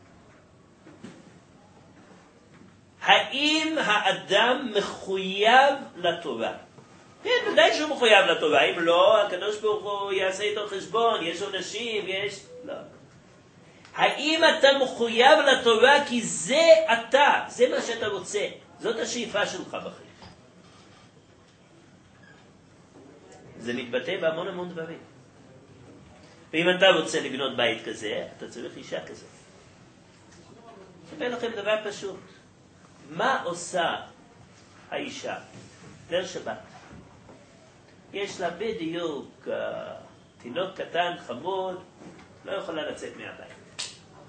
האם האדם מחויב לתורה? כן, ודאי שהוא מחויב לתורה. אם לא, הקדוש ברוך הוא יעשה איתו חשבון, יש עונשים, יש... לא. האם אתה מחויב לתורה כי זה אתה, זה מה שאתה רוצה, זאת השאיפה שלך בחיים. זה מתבטא בהמון המון דברים. ואם אתה רוצה לבנות בית כזה, אתה צריך אישה כזה. אספר לכם דבר פשוט. מה עושה האישה? ליל שבת. יש לה בדיוק uh, תינוק קטן, חמוד, לא יכולה לצאת מהבית.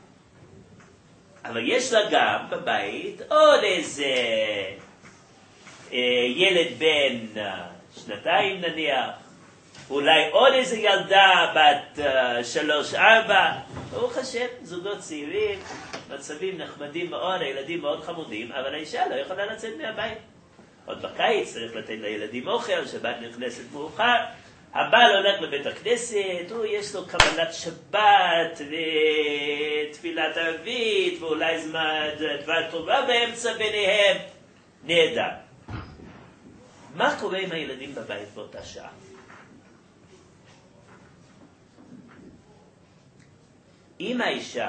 אבל יש לה גם בבית עוד איזה uh, ילד בן uh, שנתיים נניח, אולי עוד איזה ילדה בת uh, שלוש ארבע, ברוך השם, זוגות צעירים, מצבים נחמדים מאוד, הילדים מאוד חמודים, אבל האישה לא יכולה לצאת מהבית. עוד בקיץ צריך לתת לילדים אוכל, שבת נכנסת מאוחר, הבעל הולך לבית הכנסת, הוא יש לו קבלת שבת ותפילת ערבית, ואולי זמן דבר טובה באמצע ביניהם, נהדר. מה קורה עם הילדים בבית באותה שעה? אם האישה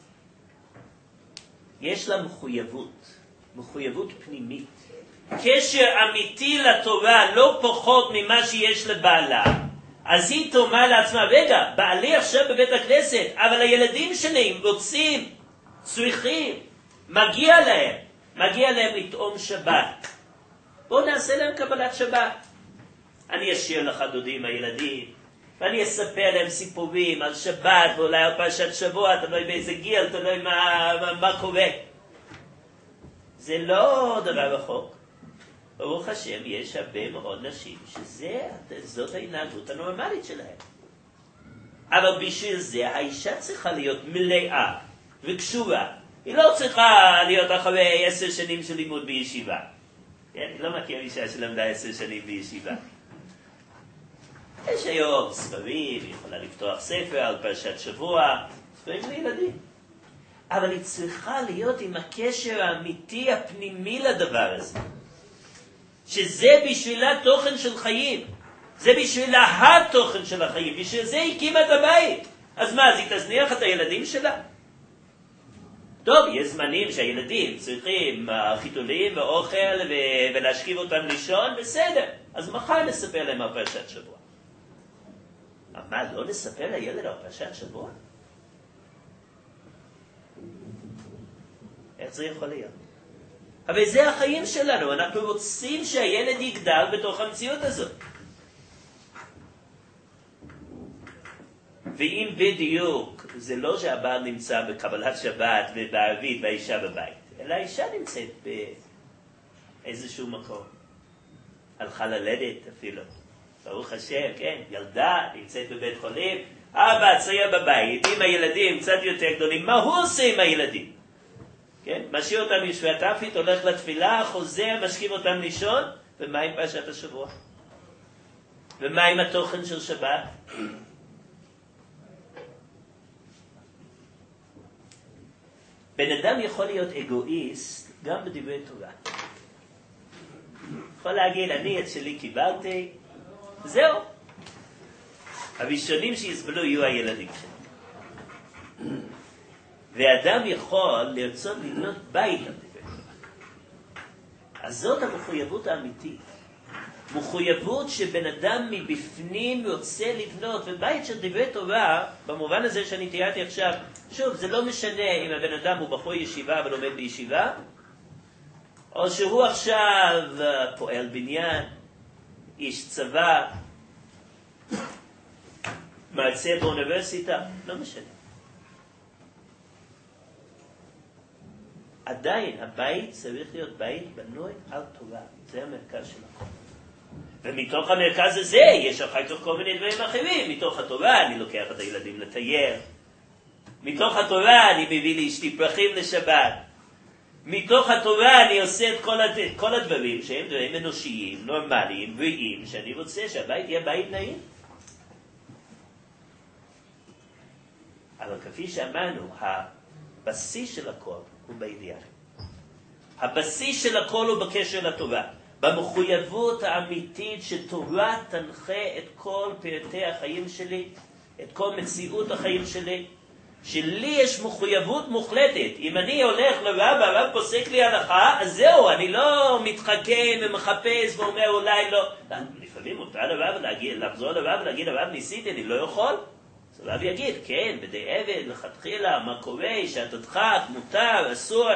יש לה מחויבות, מחויבות פנימית, קשר אמיתי לתורה, לא פחות ממה שיש לבעלה, אז היא תאמר לעצמה, רגע, בעלי עכשיו בבית הכנסת, אבל הילדים שלי רוצים, צריכים, מגיע להם, מגיע להם לטעום שבת. בואו נעשה להם קבלת שבת. אני אשאיר לך דודי עם הילדים, ואני אספר להם סיפורים על שבת, ואולי על פרשת שבוע, תלוי באיזה גיל, תלוי מה, מה, מה קורה. זה לא דבר רחוק. ברוך השם, יש הרבה מאוד נשים שזאת ההתנהגות הנורמלית שלהם. אבל בשביל זה האישה צריכה להיות מלאה וקשורה. היא לא צריכה להיות אחרי עשר שנים של לימוד בישיבה. אני לא מכיר אישה שלמדה עשר שנים בישיבה. יש היום ספרים, היא יכולה לפתוח ספר על פרשת שבוע, ספרים לילדים. אבל היא צריכה להיות עם הקשר האמיתי הפנימי לדבר הזה. שזה בשבילה תוכן של חיים. זה בשבילה התוכן של החיים. בשביל זה היא הקימה את הבית. אז מה, אז היא תזניח את הילדים שלה? טוב, יש זמנים שהילדים צריכים חיתולים ואוכל ו- ולהשכיב אותם לישון, בסדר. אז מחר נספר להם על פרשת שבוע. אבל מה, לא נספר לילד על פרשת שבוע? איך זה יכול להיות? אבל זה החיים שלנו, אנחנו רוצים שהילד יגדל בתוך המציאות הזאת. ואם בדיוק, זה לא שהבעל נמצא בקבלת שבת ובערבית והאישה בבית, אלא האישה נמצאת באיזשהו מקום. הלכה ללדת אפילו. ברוך השם, כן, ילדה נמצאת בבית חולים, אבא צעיר בבית, עם הילדים קצת יותר גדולים, מה הוא עושה עם הילדים? כן, משאיר אותם יושבי התפית, הולך לתפילה, חוזר, משכיב אותם לישון, ומה עם פרשת השבוע? ומה עם התוכן של שבת? בן אדם יכול להיות אגואיסט גם בדברי תורה. יכול להגיד, אני את שלי קיבלתי, זהו. הראשונים שיסבלו יהיו הילדים שלי. ואדם יכול לרצות לבנות בית על דברי תורה. אז זאת המחויבות האמיתית. מחויבות שבן אדם מבפנים רוצה לבנות, ובית של דברי תורה, במובן הזה שאני תיארתי עכשיו, שוב, זה לא משנה אם הבן אדם הוא בחור ישיבה ולומד בישיבה, או שהוא עכשיו פועל בניין, איש צבא, מרצה באוניברסיטה, לא משנה. עדיין הבית צריך להיות בית בנוי על תורה. זה המרכז של הכל. ומתוך המרכז הזה יש אחר כך כל מיני דברים אחרים. מתוך התורה אני לוקח את הילדים לטייר. מתוך התורה אני מביא לאשתי פרחים לשבת. מתוך התורה אני עושה את כל, הד... כל הדברים שהם דברים אנושיים, נורמליים, בריאים, שאני רוצה שהבית יהיה בית נעים. אבל כפי שאמרנו, הבסיס של הכל הוא באידיאל. הבסיס של הכל הוא בקשר לתורה. במחויבות האמיתית שתורה תנחה את כל פרטי החיים שלי, את כל מציאות החיים שלי, שלי יש מחויבות מוחלטת. אם אני הולך לרב, הרב פוסק לי הלכה, אז זהו, אני לא מתחכם ומחפש ואומר אולי לא. לפעמים מותר לרב להגיד, לחזור לרב ולהגיד, הרב ניסיתי, אני לא יכול. אז הרב יגיד, כן, בדי עבד, לכתחילה, מה קורה, שהתדחק, מותר, אסור.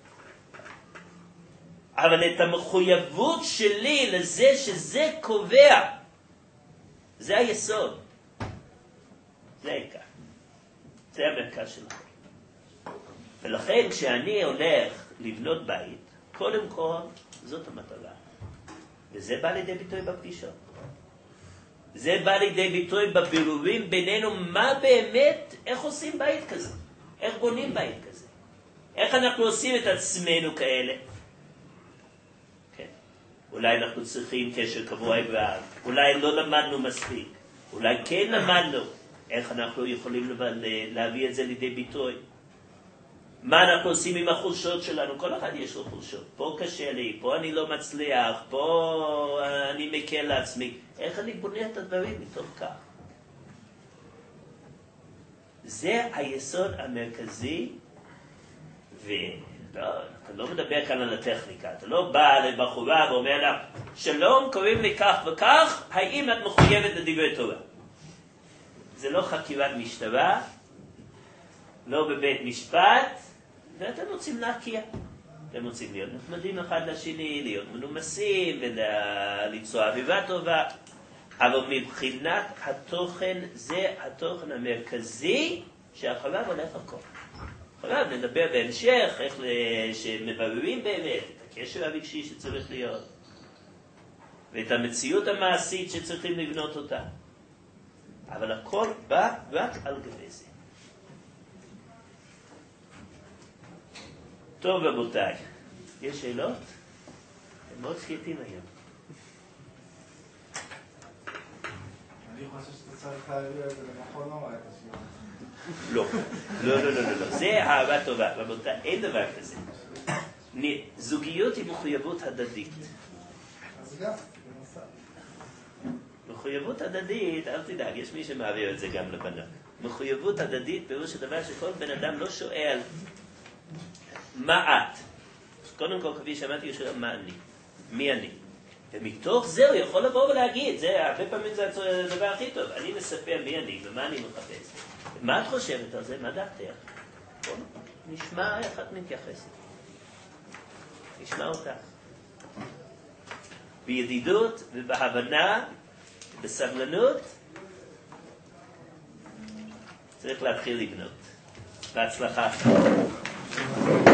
אבל את המחויבות שלי לזה שזה קובע, זה היסוד. זה העיקר. זה המרכז שלך. ולכן כשאני הולך לבנות בית, קודם כל זאת המטרה. וזה בא לידי ביטוי בפגישות. זה בא לידי ביטוי בבירורים בינינו מה באמת, איך עושים בית כזה? איך בונים בית כזה? איך אנחנו עושים את עצמנו כאלה? כן. אולי אנחנו צריכים קשר קבוע עם רב, אולי לא למדנו מספיק, אולי כן למדנו. איך אנחנו יכולים להביא את זה לידי ביטוי? מה אנחנו עושים עם החולשות שלנו? כל אחד יש לו חולשות. פה קשה לי, פה אני לא מצליח, פה אני מקל לעצמי. איך אני בונה את הדברים מתוך כך? זה היסוד המרכזי, ולא, אתה לא מדבר כאן על הטכניקה. אתה לא בא לבחורה ואומר לה, שלום, קוראים לי כך וכך, האם את מחויבת לדברי תורה? זה לא חקירת משטרה, לא בבית משפט, ואתם רוצים להכיר. אתם רוצים להיות נחמדים אחד לשני, להיות מנומסים, וליצור אווירה טובה. אבל מבחינת התוכן, זה התוכן המרכזי שאחריו הולך הכל. אחריו נדבר בהמשך, איך שמבררים באמת את הקשר הרגשי שצריך להיות, ואת המציאות המעשית שצריכים לבנות אותה. אבל הכל בא רק על גבי זה. טוב רבותיי, יש שאלות? הם מאוד שקטים היום. אני חושב שאתה צריך להביא את זה למכון נורא את השיעור. לא, לא, לא, לא, לא, זה אהבה טובה, רבותיי, אין דבר כזה. זוגיות היא מחויבות הדדית. אז גם, בנוסף. מחויבות הדדית, אל תדאג, יש מי שמעביר את זה גם לבנה. מחויבות הדדית פירוש הדבר שכל בן אדם לא שואל מה את. קודם כל, כפי שאמרתי, הוא שואל מה אני, מי אני. ומתוך זה הוא יכול לבוא ולהגיד, זה הרבה פעמים זה הדבר הכי טוב, אני מספר מי אני ומה אני מחפש. מה את חושבת על זה? מה דעתך? בוא נשמע איך את מתייחסת. נשמע אותך. בידידות ובהבנה, בסבלנות, צריך להתחיל לבנות. בהצלחה.